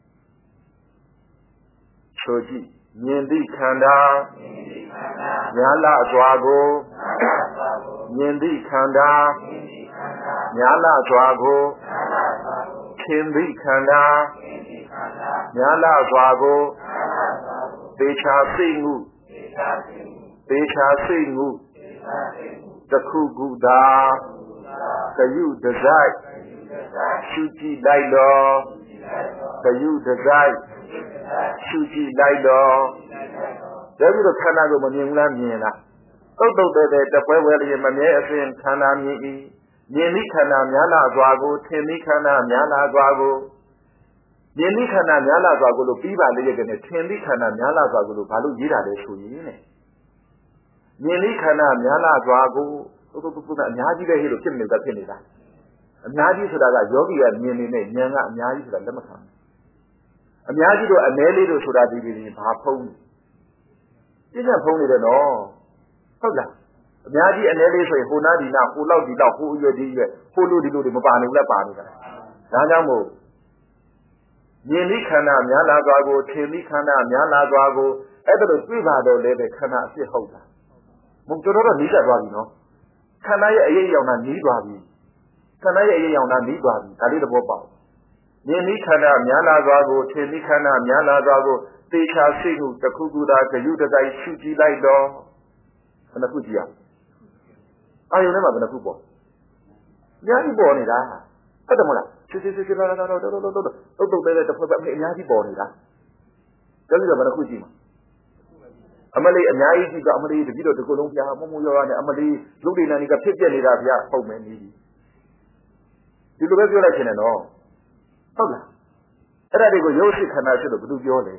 ဆိုကြည့်မြင်သည့်ခန္ဓာညာလစွာကိုမြင်သည့်ခန္ဓာညာလစွာကိုထင်သည့်ခန္ဓာညာလစွာကိုသေချာသိမှုသေချာသိမှုတခုခုသာကယုတစိုက်ရှုကြည့်လိုက်တော့ကယုတစိုက်ရှုကြည့်လိုက်တော့ဒါပြီးတော့ခန္ဓာကိုမမြင်ဘူးလားမြင်လားတုတ်တဲ့တပွဲပွဲလေးမမြဲအစဉ်ခန္ဓာမြင်ဤမြင်သည့်ခန္ဓာများလာစွာကိုထင်သည့်ခန္ဓာများလာစွာကိုမြင်သည့်ခန္ဓာများလာစွာကိုလို့ပြီးပါလေရဲ့ကနေထင်သည့်ခန္ဓာများလာစွာကိုလို့ဘာလို့ရေးတာလဲဆိုရင်နဲ့မြင်သည့်ခန္ဓာများလာစွာကိုတုတ်အများကြီးပဲဟဲ့လို့ဖြစ်နေတာဖြစ်နေတာအများကြီးဆိုတာကယောဂီကမြင်နေတဲ့ဉာဏ်ကအများကြီးဆိုတာလက်မခံအများကြီးတော့အနည်းလေးလို့ဆိုတာဒီဘာဖုံးပြည့်ညက်ဖုံးနေတယ်နော်ဟုတ်လားအများကြီးအနည်းလေးဆိုရင်ဟိုနာဒီနာဟိုလောက်ဒီလောက်ဟိုအရွယ်ဒီရွယ်ဟိုလိုဒီလိုတွေမပါနိုင်ဘူးလားပါနေတာဒါကြောင့်မို့မြင်သည့်ခန္ဓာများလာစွာကိုထင်သည့်ခန္ဓာများလာစွာကိုအဲ့ဒါလိုတွေ့ပါတော့လေခန္ဓာအဖြစ်ဟုတ်တာမဟုတ်တော်တော်နီးစပ်သွားပြီနော်ခန္ဓာရဲ့အရေးရောင်တာနီးသွားပြီခန္ဓာရဲ့အရေးရောင်တာနီးသွားပြီဒါလေးသဘောပေါက်မြင်သည့်ခန္ဓာများလာစွာကိုထင်သည့်ခန္ဓာများလာစွာကိုသေချာစိတ်မှုတစ်ခုခုသာဂယုတစိုက်ရှုကြည့်လိုက်တော့ဘယ်နှခုကြည့်ရအာယုန်ထဲမှာဘယ်နှခုပေါ်အများကြီးပေါ်နေတာဟုတ်တယ်မလားစစ်လာတော့တုတ်တဲ့တစ်ဖက်အများကြီးပေါ်နေတာဒါပြီးတော့ဘယ်နှခုကြည့်မှာအမလေးအများကြီးကြည့်တော့အမလေးတတိတော့ဒီကုလုံးပြားမုံရောရနဲ့အမလေးရုပ်တည်နာနေကဖြစ်ပြနေတာဗျာဟုတ်မယ်နေပြီဒီလိုပဲပြောလိုက်ရှင်နော်ဟုတ်လားအဲ့ဒါတွေကိုရုပ်စိတ်ခန္ဓာဖြစ်လို့ဘယ်သူပြောလဲ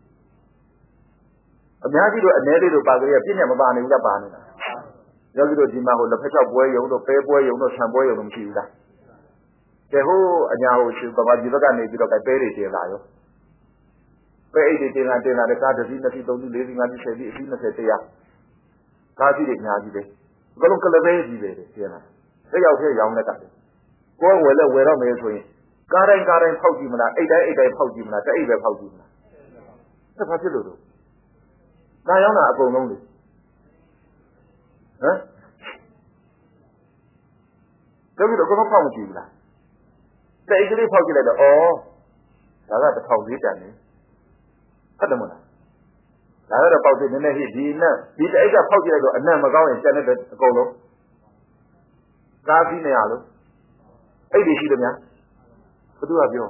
အများကြီးတော့အ ਨੇ လေးတို့ပါကြရပြည့်ညက်မပါနိုင်ဘူးလားပါနေတာယောဂီတို့ဒီမှာဟိုလက်ဖက်ချောက်ပွဲယုံတို့ပဲပွဲယုံတို့ဆံပွဲယုံတို့မရှိဘူးလားကဲဟိုအညာဟိုရှင်ဘာဒီဘက်ကနေပြီးတော့ပဲတွေတင်လာရောပဲအိတ်တွေတင်လာတဲ့ကားတစ်စီးနှစ်စီးသုံးစီးလေးစီးငါးစီးဆယ်စီးအစီး20တရားကားကြီးတွေအများကြီးပဲဘယ်လုံးကလပဲကြီးပဲတင်လာတစ်ယောက်တည်းရောင်းတဲ့ကကိုယ်ဝယ်လဲဝယ်တော့မယ်ဆိုရင်ကားတိုင်းဖောက်ကြည့်မလားအိတ်တိုင်းဖောက်ကြည့်မလားတအိတ်ပဲဖောက်ကြည့်မလားဆက်ဖာဖြစ်လို့တော့ကားရောင်းတာအကုန်လုံးလေဟမ်ဒါပြီးတော့ကိုယ်ဖောက်မကြည့်ဘူးလားတအိတ်ကလေးဖောက်ကြည့်လိုက်တော့ဩဒါက1000လေးတန်နေဟုတ်တယ်မလားဒါကတော့ပေါက်သေးနည်းနည်းဟိဒီနဲ့ဒီတအိတ်ကဖောက်ကြည့်လိုက်တော့အနံ့မကောင်းရင်ကျန်တဲ့အကုန်လုံးကားပြီးနေရလို့အဲ့ဒီရှိတယ်များဘသူကပြော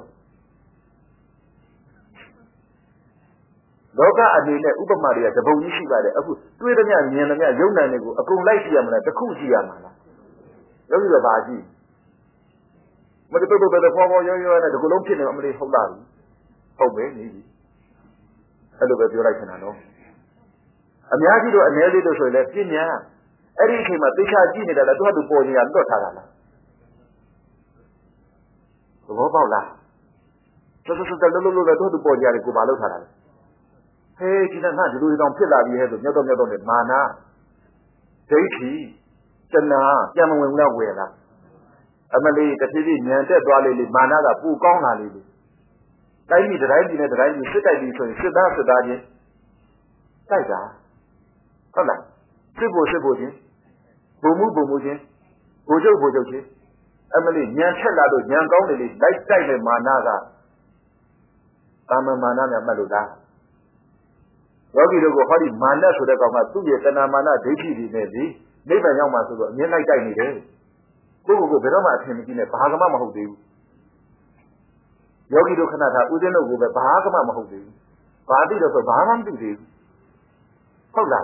လောကအနေနဲ့ဥပမာတွေကတပုံကြီးရှိပါတယ်အခုတွေးသမျှမြင်သမျှယုံနိုင်တွေကိုအကုန်လိုက်ကြည့်ရမလားတစ်ခုကြည့်ရမှာလားယောဂီကဘာကြည့်မတူတူပဲဖော်ရောနဲ့ဒီကုလုံးဖြစ်နေမှမလေးဟုတ်လားဟုတ်ပဲနေပြီအဲ့လိုပဲပြောလိုက်ချင်တာနော်အများကြီးတော့အ ਨੇ လေးတို့ဆိုရင်လည်းပြညာအဲ့ဒီအချိန်မှာသိချာကြည့်နေတာလည်းသူ့ဟာသူပေါ်နေတာလွတ်ထားတာလားသဘောပေါက်လားတော်တော်လုံးလုံးလည်းသူ့ဟာသူပေါ်ကြတယ်ကိုမလုပ်ထားတာလေဟေးဒီကငါဒီလိုတောင်ဖြစ်လာပြီဟဲ့ဆိုမြတ်တော့နဲ့မာနဒိဋ္ဌိတဏှာပြန်မဝင်ဘူးလားဝယ်လားအမလေးတဖြည်းဖြည်းဉာဏ်တက်သွားလေမာနကပူကောင်းလာလေတိုင်းပြည်တိုင်းပြည်နဲ့တိုင်းပြည်စစ်တိုက်ပြီးဆိုရင်စစ်သားချင်းတိုက်တာဟုတ်လားစစ်ဖို့ချင်းဘုံမှုချင်းဘိုလ်ချုပ်ချင်းအမလေးဉာဏ်ချက်လာလို့ဉာဏ်ကောင်းတယ်လေလိုက်တိုက်တဲ့မာနကကာမမာနနဲ့မှတ်လို့လားယောဂီတို့ကဟောဒီမာနဆိုတဲ့ကောင်ကသူ့ရဲ့တဏှာမာနဒိဋ္ဌိတွေနဲ့လေနိဗ္ဗာန်ရောက်မှာဆိုတော့အမြဲလိုက်တိုက်နေတယ်ကိုယ့်ကိုယ်ဘယ်တော့မှအထင်မကြီးနဲ့ဘာကမှမဟုတ်သေးဘူးယောဂီတို့ခဏထားဦးဇင်းတို့ကပဲဘာကမှမဟုတ်သေးဘူးဘာသိတော့ဆိုဘာမှမသိသေးဘူးဟုတ်လား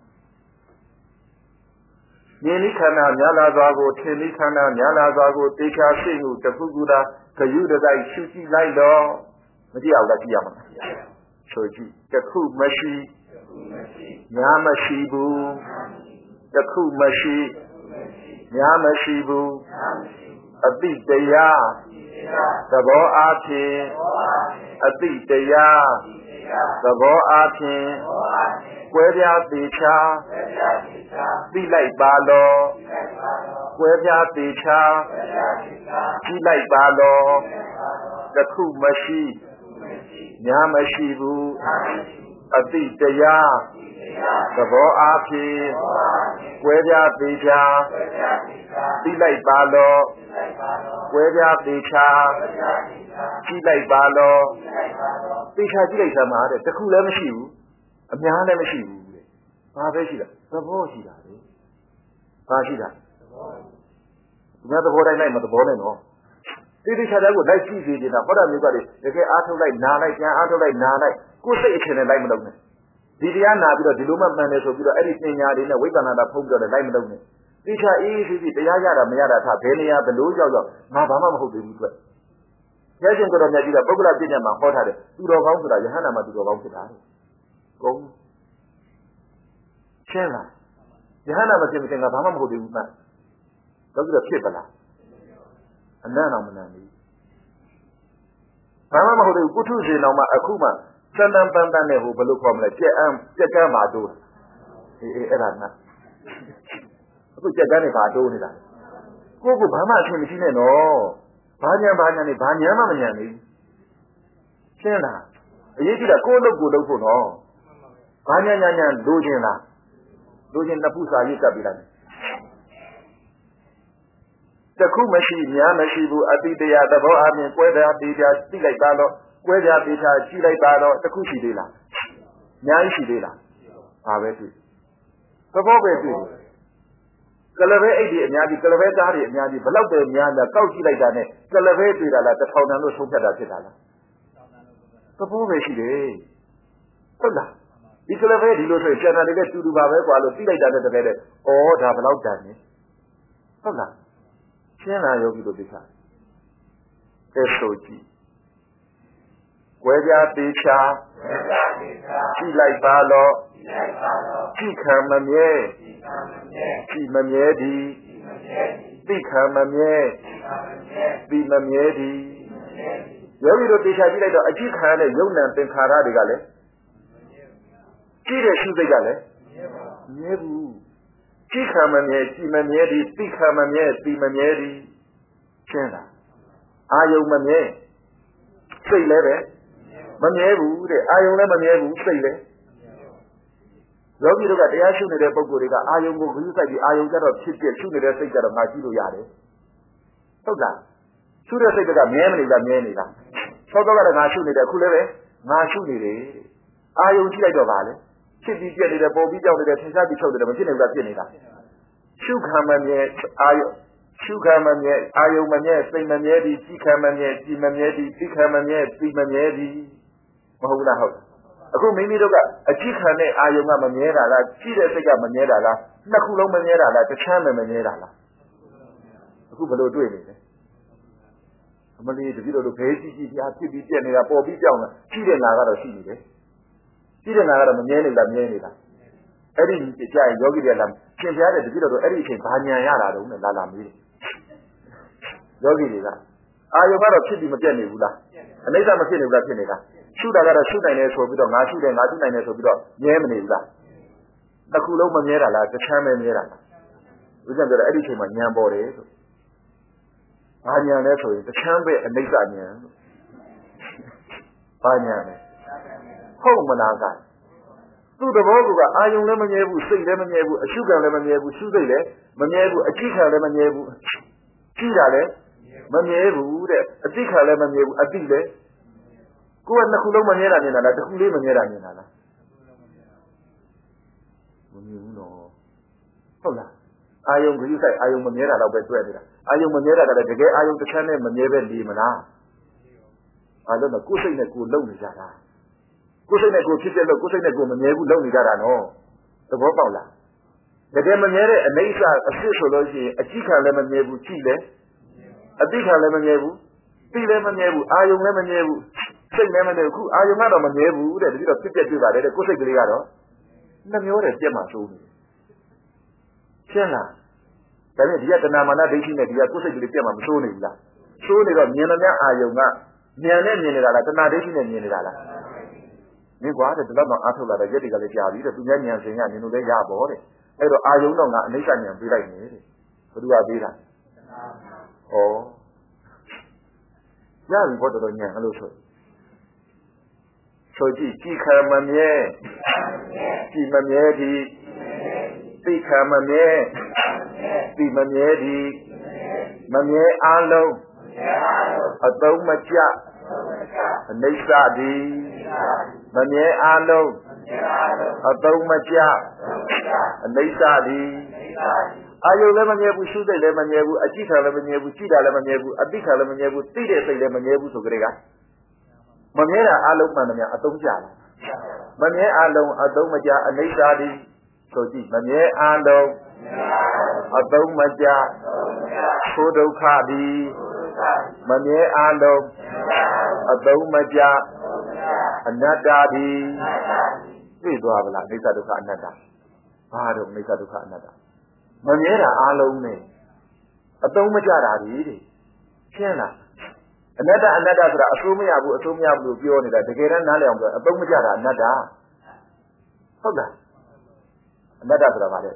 မြင်လိခန္ဓာများလာစွာကိုထင်လိခန္ဓာများလာစွာကိုသေချာသိမှုတစ်ခုခုသာဂယုတစိုက်ရှုကြည့်လိုက်တော့မကြည့်အောင်လားကြည့်ရမှာဆိုကြည့်တစ်ခုမရှိများမရှိဘူးတစ်ခုမရှိများမရှိဘူးအတိတရားသဘောအားဖြင့်အတိတရားသဘောအားဖြင့်ကွဲပြားသေးချာသိလိုက်ပါလောကွဲပြားသေးချာကြည့်လိုက်ပါလောတခုမရှိများမရှိဘူးအတိတရားသဘောအားဖြင့်ကွဲပြားသေးချာကြည့်လိုက်ပါလောကွဲပြားသေးချာကြည့်လိုက်ပါလောသေချာကြည့်လိုက်သမားတဲ့တခုလည်းမရှိဘူးအများလည်းမရှိဘူးတဲ့ဘာပဲရှိတာသဘောရှိတာလေဘာရှိတာသူများသဘောတိုင်းလိုက်မသဘောနဲ့နော်တိတိကျကျကိုလိုက်ကြည့်စီနေတာဟောတာမျိုးကလေတကယ်အားထုတ်လိုက်နားလိုက်ပြန်အားထုတ်လိုက်နားလိုက်ကိုယ်စိတ်အချင်းနဲ့လိုက်မလုပ်နဲ့ဒီတရားနာပြီးတော့ဒီလိုမှမှန်တယ်ဆိုပြီးတော့အဲ့ဒီပညာတွေနဲ့ဝိပဿနာတာဖုံးပြီးတော့လိုက်မလုပ်နဲ့တိကျအေးစီတရားရတာမရတာထားဘယ်နေရာဘလို့ရောက်ငါဘာမှမဟုတ်သေးဘူးတွေ့ရခြင်းကိုတော့မြတ်ကြီးကပုဂ္ဂလပြည့်ညတ်မှာဟောထားတယ်သူတော်ကောင်းဆိုတာယဟန္တာမှာသူတော်ကောင်းဖြစ်တာကုန်ရှင်းလားယဟန္တာမဖြစ်မချင်းငါဘာမှမဟုတ်သေးဘူးမှန်တော့ပြီးတော့ဖြစ်ပလားအနံ့အောင်မနံ့ဘူးဘာမှမဟုတ်သေးဘူးပုထုဇဉ်တော်မှာအခုမှစံတန်ပန်းပန်းနဲ့ဟိုဘယ်လိုခေါ်မလဲကြက်ကန်းမှာတိုးအေးအဲ့ဒါမှအခုကြက်ကန်းနဲ့ဘာတိုးနေတာကိုကဘာမှအချင်းမရှိနဲ့နော်ဘာညာနဲ့ဘာညာမှမညာဘူးရှင်းလားအရေးကြီးတာကိုယ်လုပ်ဖို့နော်ဘာညာလိုချင်လားလိုချင်နှစ်ခုစာရေးကပ်ပြီးလိုက်တခုမရှိများမရှိဘူးအတိတရားသဘောအမြင်ကွဲပြားသေးချာသိလိုက်ပါတော့ကွဲပြားသေးချာကြည့်လိုက်ပါတော့တခုရှိသေးလားအများကြီးရှိသေးလားဘာပဲတွေ့သဘောပဲတွေ့ကလပဲအိတ်တွေအများကြီးကလပဲသားတွေအများကြီးဘလောက်ပဲများလားတောက်ကြည့်လိုက်တာနဲ့ကလပဲတွေ့တာလားတစ်ထောင်တန်လို့ဆုံးဖြတ်တာဖြစ်တာလားသဘောပဲရှိတယ်ဟုတ်လားဒီကလပဲဒီလိုဆိုရင်ကျန်တာတွေလည်းတူပါပဲကွာလို့သိလိုက်တာနဲ့တကယ်တဲ့ဩဒါဘလောက်တန်နေဟုတ်လားရှင်းလားယောဂီတို့ဒီခါအဲဆိုကြည့်ကွဲပြားသေးချာကြည့်လိုက်ပါလောကြည့်ခံမမြဲကြည့်မမြဲသည်သိခံမမြဲသိမမြဲသည်ယောဂီတို့သေချာကြည့်လိုက်တော့အကြည့်ခံရတဲ့ယုံ nant သင်္ခါရတွေကလည်းကြည့်တဲ့ရှုစိတ်ကလည်းမြဲဘူးကြည့်ခံမမြဲကြည့်မမြဲသည်သိခံမမြဲသိမမြဲသည်ရှင်းလားအာယုံမမြဲစိတ်လည်းပဲမမြဲဘူးတဲ့အာယုံလည်းမမြဲဘူးစိတ်လည်းယောဂီတို့ကတရားရှုနေတဲ့ပုဂ္ဂိုလ်တွေကအာယုံကိုဂရုစိုက်ပြီးအာယုံကြတော့ဖြစ်ဖြစ်ရှုနေတဲ့စိတ်ကြတော့ငါကြည့်လို့ရတယ်ဟုတ်လားရှုတဲ့စိတ်ကမြဲမနေလားမြဲနေလားသောတော့ကတော့ငါရှုနေတယ်အခုလည်းပဲငါရှုနေတယ်အာယုံကြည့်လိုက်တော့ဗာလေဖြစ်ပြီးပြက်နေတယ်ပေါ်ပြီးကြောက်နေတယ်ထင်ရှားပြီးထုတ်နေတယ်မဖြစ်နေဘူးလားဖြစ်နေတာရှုခံမမြဲအာယုံရှုခံမမြဲအာယုံမမြဲစိတ်မမြဲသည်ကြည့်ခံမမြဲကြည်မမြဲသည်သိခံမမြဲသိမမြဲသည်မဟုတ်လားဟုတ်အခုမိမိတို့ကအကြည့်ခံတဲ့အာယုံကမမြဲတာလားကြည့်တဲ့စိတ်ကမမြဲတာလားနှစ်ခုလုံးမမြဲတာလားတစ်ချမ်းပဲမမြဲတာလားအခုဘယ်လိုတွေ့နေလဲအမလီတတိတို့ဘဲကြည့်ပြားဖြစ်ပြီးပြက်နေတာပေါ်ပြီးကြောက်နေကြည့်တဲ့နာကတော့ရှိနေတယ်ကြည့်တဲ့နာကတော့မမြဲနေလားမြဲနေလားအဲ့ဒီကြာရင်ယောဂီတွေလာသင်ကြားတဲ့တတိတို့အဲ့ဒီအချိန်ဘာညာရတာတုံးနဲ့လာမေးတယ်ယောဂီတွေကအာယုံကတော့ဖြစ်ပြီးမပြတ်နေဘူးလားအနိစ္စမဖြစ်နေဘူးလားဖြစ်နေတာရှုတာကတော့ရှုနိုင်တယ်ဆိုပြီးတော့ငါရှုတယ်ငါရှုနိုင်တယ်ဆိုပြီးတော့မြဲမနေဘူးလားတစ်ခုလုံးမမြဲတာလားတစ်ချမ်းပဲမြဲတာလားဦးဇင်းပြောတယ်အဲ့ဒီအချိန်မှာဉာဏ်ပေါ်တယ်ဆိုဘာဉာဏ်လဲဆိုရင်တစ်ချမ်းပဲအနိစ္စဉာဏ်ဘာဉာဏ်လဲဟုတ်မလားကသူ့သဘောကအာယုံလည်းမမြဲဘူးစိတ်လည်းမမြဲဘူးအရှုခံလည်းမမြဲဘူးရှုစိတ်လည်းမမြဲဘူးအကြည့်ခံလည်းမမြဲဘူးကြည့်တာလည်းမမြဲဘူးတဲ့အတိခံလည်းမမြဲဘူးအတိလည်းကိုယ်ကနှစ်ခုလုံးမမြဲတာမြင်တာလားတစ်ခုလေးမမြဲတာမြင်တာလားမမြင်ဘူးနော်ဟုတ်လားအာယုံဂရုစိုက်အာယုံမမြဲတာတော့ပဲတွေ့နေတာအာယုံမမြဲတာကလည်းတကယ်အာယုံတစ်ချမ်းနဲ့မမြဲပဲနေမလားအဲ့တော့ကိုယ်စိတ်နဲ့ကိုယ်လုံနေကြတာကိုယ်စိတ်နဲ့ကိုယ်ဖြစ်တဲ့လို့ကိုယ်စိတ်နဲ့ကိုယ်မမြဲဘူးလုံနေကြတာနော်သဘောပေါက်လားတကယ်မမြဲတဲ့အနိစ္စအစစ်ဆိုလို့ရှိရင်အကြည့်ခံလည်းမမြဲဘူးကြည့်လည်းအတိခံလည်းမမြဲဘူးသိလည်းမမြဲဘူးအာယုံလည်းမမြဲဘူးစိတ်လည်းမမြဲဘူးခုအာယုံကတော့မမြဲဘူးတဲ့တတိတော့ဖြစ်ပြတွေ့ပါတယ်တဲ့ကိုယ်စိတ်ကလေးကတော့နှမျောတယ်ပြက်မှဆိုးနေရှင်းလားဒါနဲ့ဒီကတဏမာနဒိဋ္ဌိနဲ့ဒီကကိုယ်စိတ်ကလေးပြက်မှမဆိုးနေဘူးလားဆိုးနေတော့မြင်သမျှအာယုံကဉာဏ်နဲ့မြင်နေတာလားတဏဒိဋ္ဌိနဲ့မြင်နေတာလားမင်းကွာတဲ့ဒီလောက်တော့အားထုတ်လာတဲ့ရက်တွေကလေးကြာပြီတဲ့သူများဉာဏ်စဉ်ကနင်တို့လည်းရပေါ်တဲ့အဲ့တော့အာယုံတော့ငါအနိစ္စဉာဏ်ပေးလိုက်နေတဲ့ Berdua beda. Oh. Ya buat tu nya kalau so. So ji khamamye. Ji mamye di. Ti khamamye. Ti mamye di. Mamye along. Atau macia. Naisa di. Mamye along. Atau macia. Naisa di. Ayo le menyebu sudah le menyebu ajika le menyebu cida le menyebu adika le menyebu tidak sai le menyebu tu kerja. Menyera alung mana atau jalan. Menye alung atau maja anaisa di soji menye alung atau maja sodauka di menye alung atau maja anada di itu apa lah anaisa duka anada. Baru anaisa duka anada. Menyera alung ni, atau menjara diri, siapa? Anada sudah asumnya abu pion ini dah. Sekarang nale orang atau menjara anada, sudah. Anada sudah mana?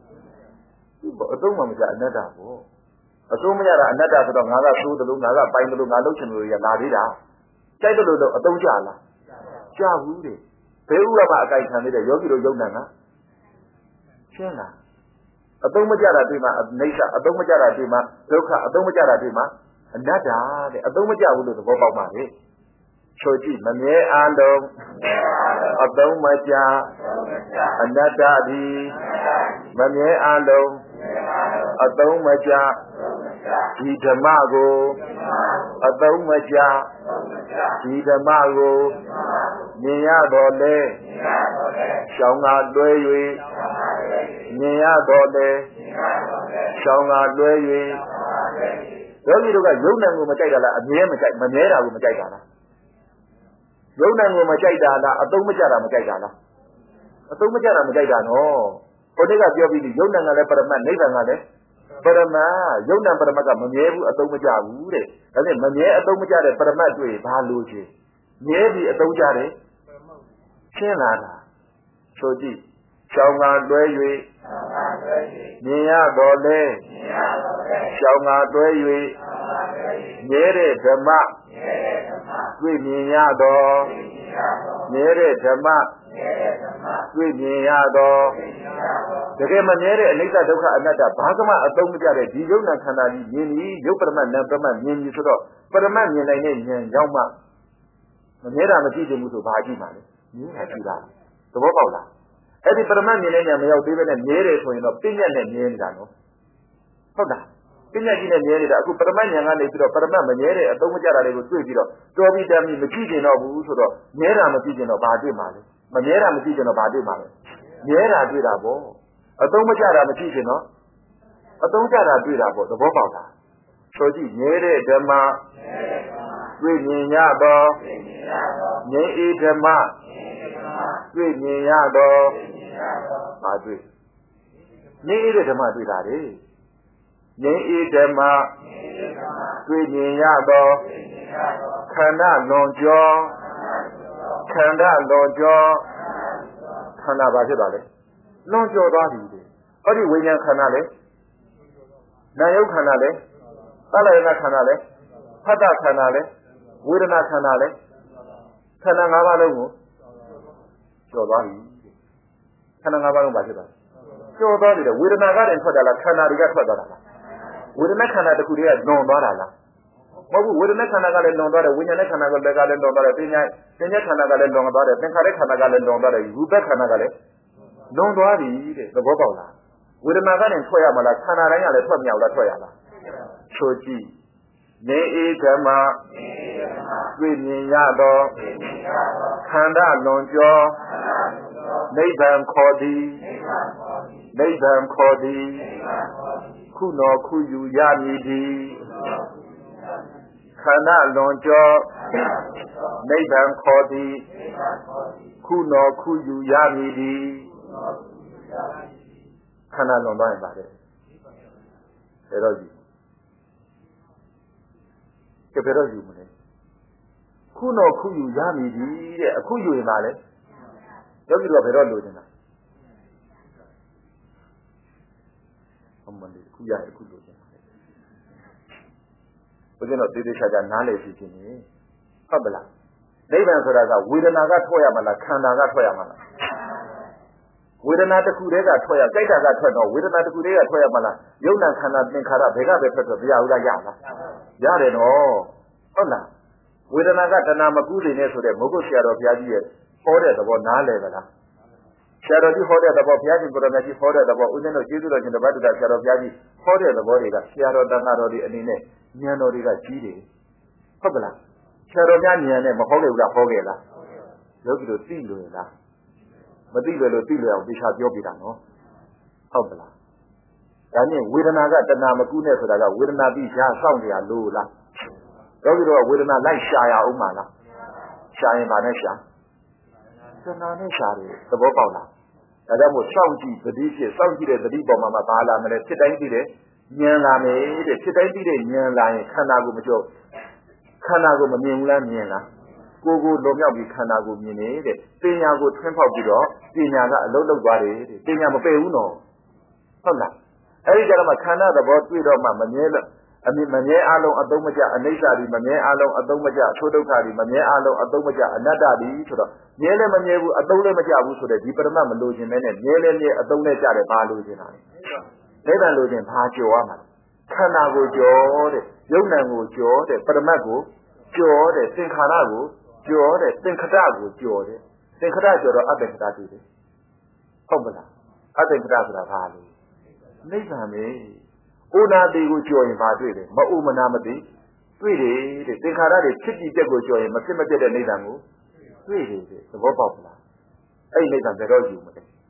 Atau menjara anada bu. Asumnya anada sudah ngala dulu, ngala pain dulu, ngala cenduru ya lari dah. Cai dulu atau menjara, jauh deh. Perlu apa akai kami deh, yogi jauh nana, siapa? Atau menjara di mana, naisa atau menjara di mana, doka atau menjara di mana, nada deh, atau menjara dulu tu bawa mana? Soji menye alung, atau menjara, nada di, menye alung, atau menjara di demago, atau menjara di demago, niya boleh, syangga doyui. Niya dole, syangga doyui. Jadi tu kan, jauh nanggu macam dah lah, menyera aku macam dah lah. Jauh nanggu macam dah lah, atau macam dah. Atau macam dah no. Kau ni kan dia pilih, jauh nanggu le perempuan, ni nanggu le perempuan, jauh nanggu perempuan kan menyeru atau macam le. Tapi menyeru atau macam le perempuan tu balu je. Menyeru atau macam le, siapa lah? Soji, syangga doyui. Niya dole, syangga doyui. Nyere dhamma, kui niya do. Nyere dhamma, kui niya do. Jadi menyere anika duka anada. Bagaimana atau menjadi di jauh nak kena ini jauh perman ini sudah perman ini jauh mak. Menyera mesti jemusu bahagia mana? Ini haji lah. Sebab apa lah? Jadi perman ini yang meyau tiba ni nyere tu ini pinya ni nyere dah no. Sudah. Pinya ini nyere dah. Aku perman yang ada itu perman menyere atau menjadi aku tu itu. Tu abi dami mesti jenuh bu sudah. Nyera mesti jenuh bahagia mana? Menyera mesti jenuh bahagia mana? Nyera tu dah bo. Atau menjadi mesti jenuh. Atau menjadi tu dah bo. Sebab apa lah? Soji nyere dhamma. Kui niya do. Nyere dhamma. Kui niya do. Madri. Ni ide dhamma tu dah deh. Ni dhamma. Kui niya do. Khana lonjo. Khana lonjo. Khana baca dah le. Lonjo dah di. Adi winya khana le. Nayau khana le. Talayana khana le. Hata khana le. Wirana khana le. Khana ngapa lu? Coba ni. Khana ngapa lu baca dah? Coba ni dah. Wirana kan yang dah lah. Khana dia dah lah. Wirana khana tu dia non dah lah. Mahu wirana khana kan non dah. Winya khana kan non dah. Tinya khana kan non dah. Tengkare khana kan non dah. Rupa khana kan non dah ni. Sebab apa lah? Wirana kan yang soya malah khana lain ada soya miau dah soya lah. Soji. Ni dhamma. Kui niya do. Khanda lonjo. Nibbana khodi. Nibbana khodi. Kuno kuyu yamidi. Khanda lonjo. Nibbana khodi. Kuno kuyu yamidi. Khanda lonjo yang baru. Eroji. Keberoji mana? Kuno kuyu yamidi. Kuyu yang mana? Jadi dua beroji mana? money, Kuya, Kudu. Within a British analysis in me. Pabla. They went for that with another Toyamala, Kanaga Toyamala. With another Kudega Toya, Bega Toya, with another Kudega Toyamala, Yona cannot think her up, Vega Petra, Yala Yana. Yare no. Pabla. With another Namaguzi near to the Mogusia of Yadi, ordered about Nale. Shadow ordered about Yadi, but I ordered about Uno Jesus in the Bible that Shadow Yadi ordered the body that Shadow Danarodi and Ine, Nianoriga Gidi. Pabla. Shadow Yanian and Mahola Hogela. Look to Tila. Madilla Tila, which had Yobidano. Pabla. I mean, with another Namagune, so that I will not be Soundia Lula. Look with another light Shaya Umana. Shaya Manesha. The Bopala. And that was Soundy, the DJ, Soundy, the Libo Mama Bala, and the Titanide, Nianlame, the Titanide, Nianlame, Kanago Majo, Kanago Manila, Niana, Gogo Lomi Kanago Mine, Pinago Temple Bido, Pinaga, Lolo Bari, Pinama Peuno. Hola. Every Garamacana, the boat with Manila. I mean, Mane Alo Adomaja, Anasari, Mane Alo Adomaja, Chodokari, Mane Alo Adomaja, Anadadi, to the Niele Mane, Adole Majabu, so the deeper Mamma losing men, Niele Adomaja, Baluzina. Never losing Pajoama. Kanago Jord, Yonago Jord, Paramago, Jord, Sinkanago, Jord, Sinkadago, Jord, Sinkadago, Abenkadati. Hombala, Abenkadra Valley. Nizame. Una de Joy Madrid, Maumanamadi, Tweedy, the Tinkara, Chitty Dego Joy, Massimated and Nidamu, Tweedy, the more popular. I made them better you.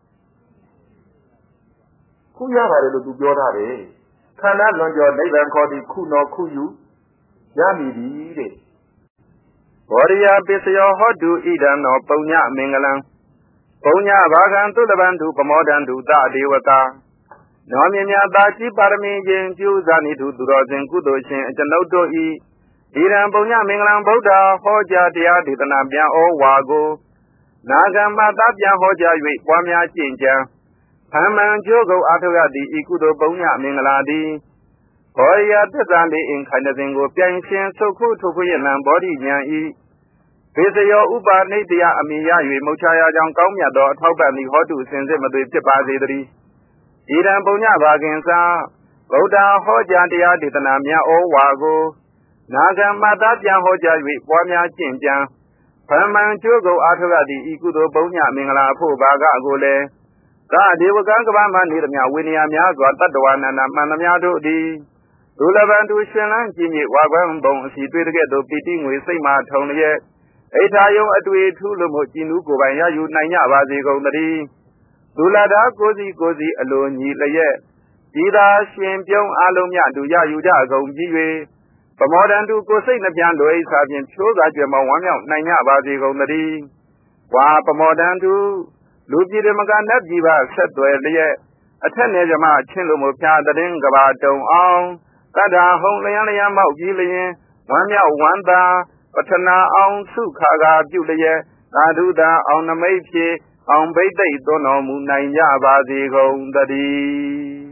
Kuyara to Yorare. Cannot learn your neighbor called the Kuno Kuyu, Yami. Warrior Bisio Hodu Eden or Ponya Mingalan. Ponya Vagan to the band to Pomodan to that Devata. Nomia Bachi Parami, Juzani to Durozen Kudoshin, and Noto E. Iran Bonya Minglan Boda, Hoja, Dia, Ditanabia, or Wago. Nagamba Dabia Hoja, Wamia Chinja. Haman Jogo Atoga di Ikudo Bonya Mingladi. Hoya Tazandi in Kanazingo, Pianshin, so cool to Kuyan body Yan E. Visayo Uba Nadia Amia, Mochaya, Young Komia, Tobani, Hotu, Senzima, the Tipazidri. Iran Bonya Baginsa, Boda Hoja Dia Ditanamia O Wago, Naga Madabia Hoja with Wamia Chinja, Perman Jogo Atogadi Ikudo Bonya Mingla Po Baga Gole, God, they were Gangama Nidamia, Winniamia, Guatadoan and Manamiado di Ulavan to Shelan Jimmy Wagan Bone, she did get the beating with Sima Tony yet. Etayo Atway Tulumochinu Gobaya, you Nanya Vazigo Nadi. Dulada Gozi alone ye laye. Ida Shimpion Alomia do ya Yuda go Jiwe. For more than to go say Napiando is having chose that you want Nanya Bazigo Nadi. Wa for more than to Lupi de Magana Jiva set to Elie. Attend Nejama Chilumo Pia the Dingaba don't own. Tada Home Leana Gillian. Wamia Wanda. Patana on Sukaga Julia. Naduda on the Maypie. On Bay Day, don't know Munaya Bazi Gondadi.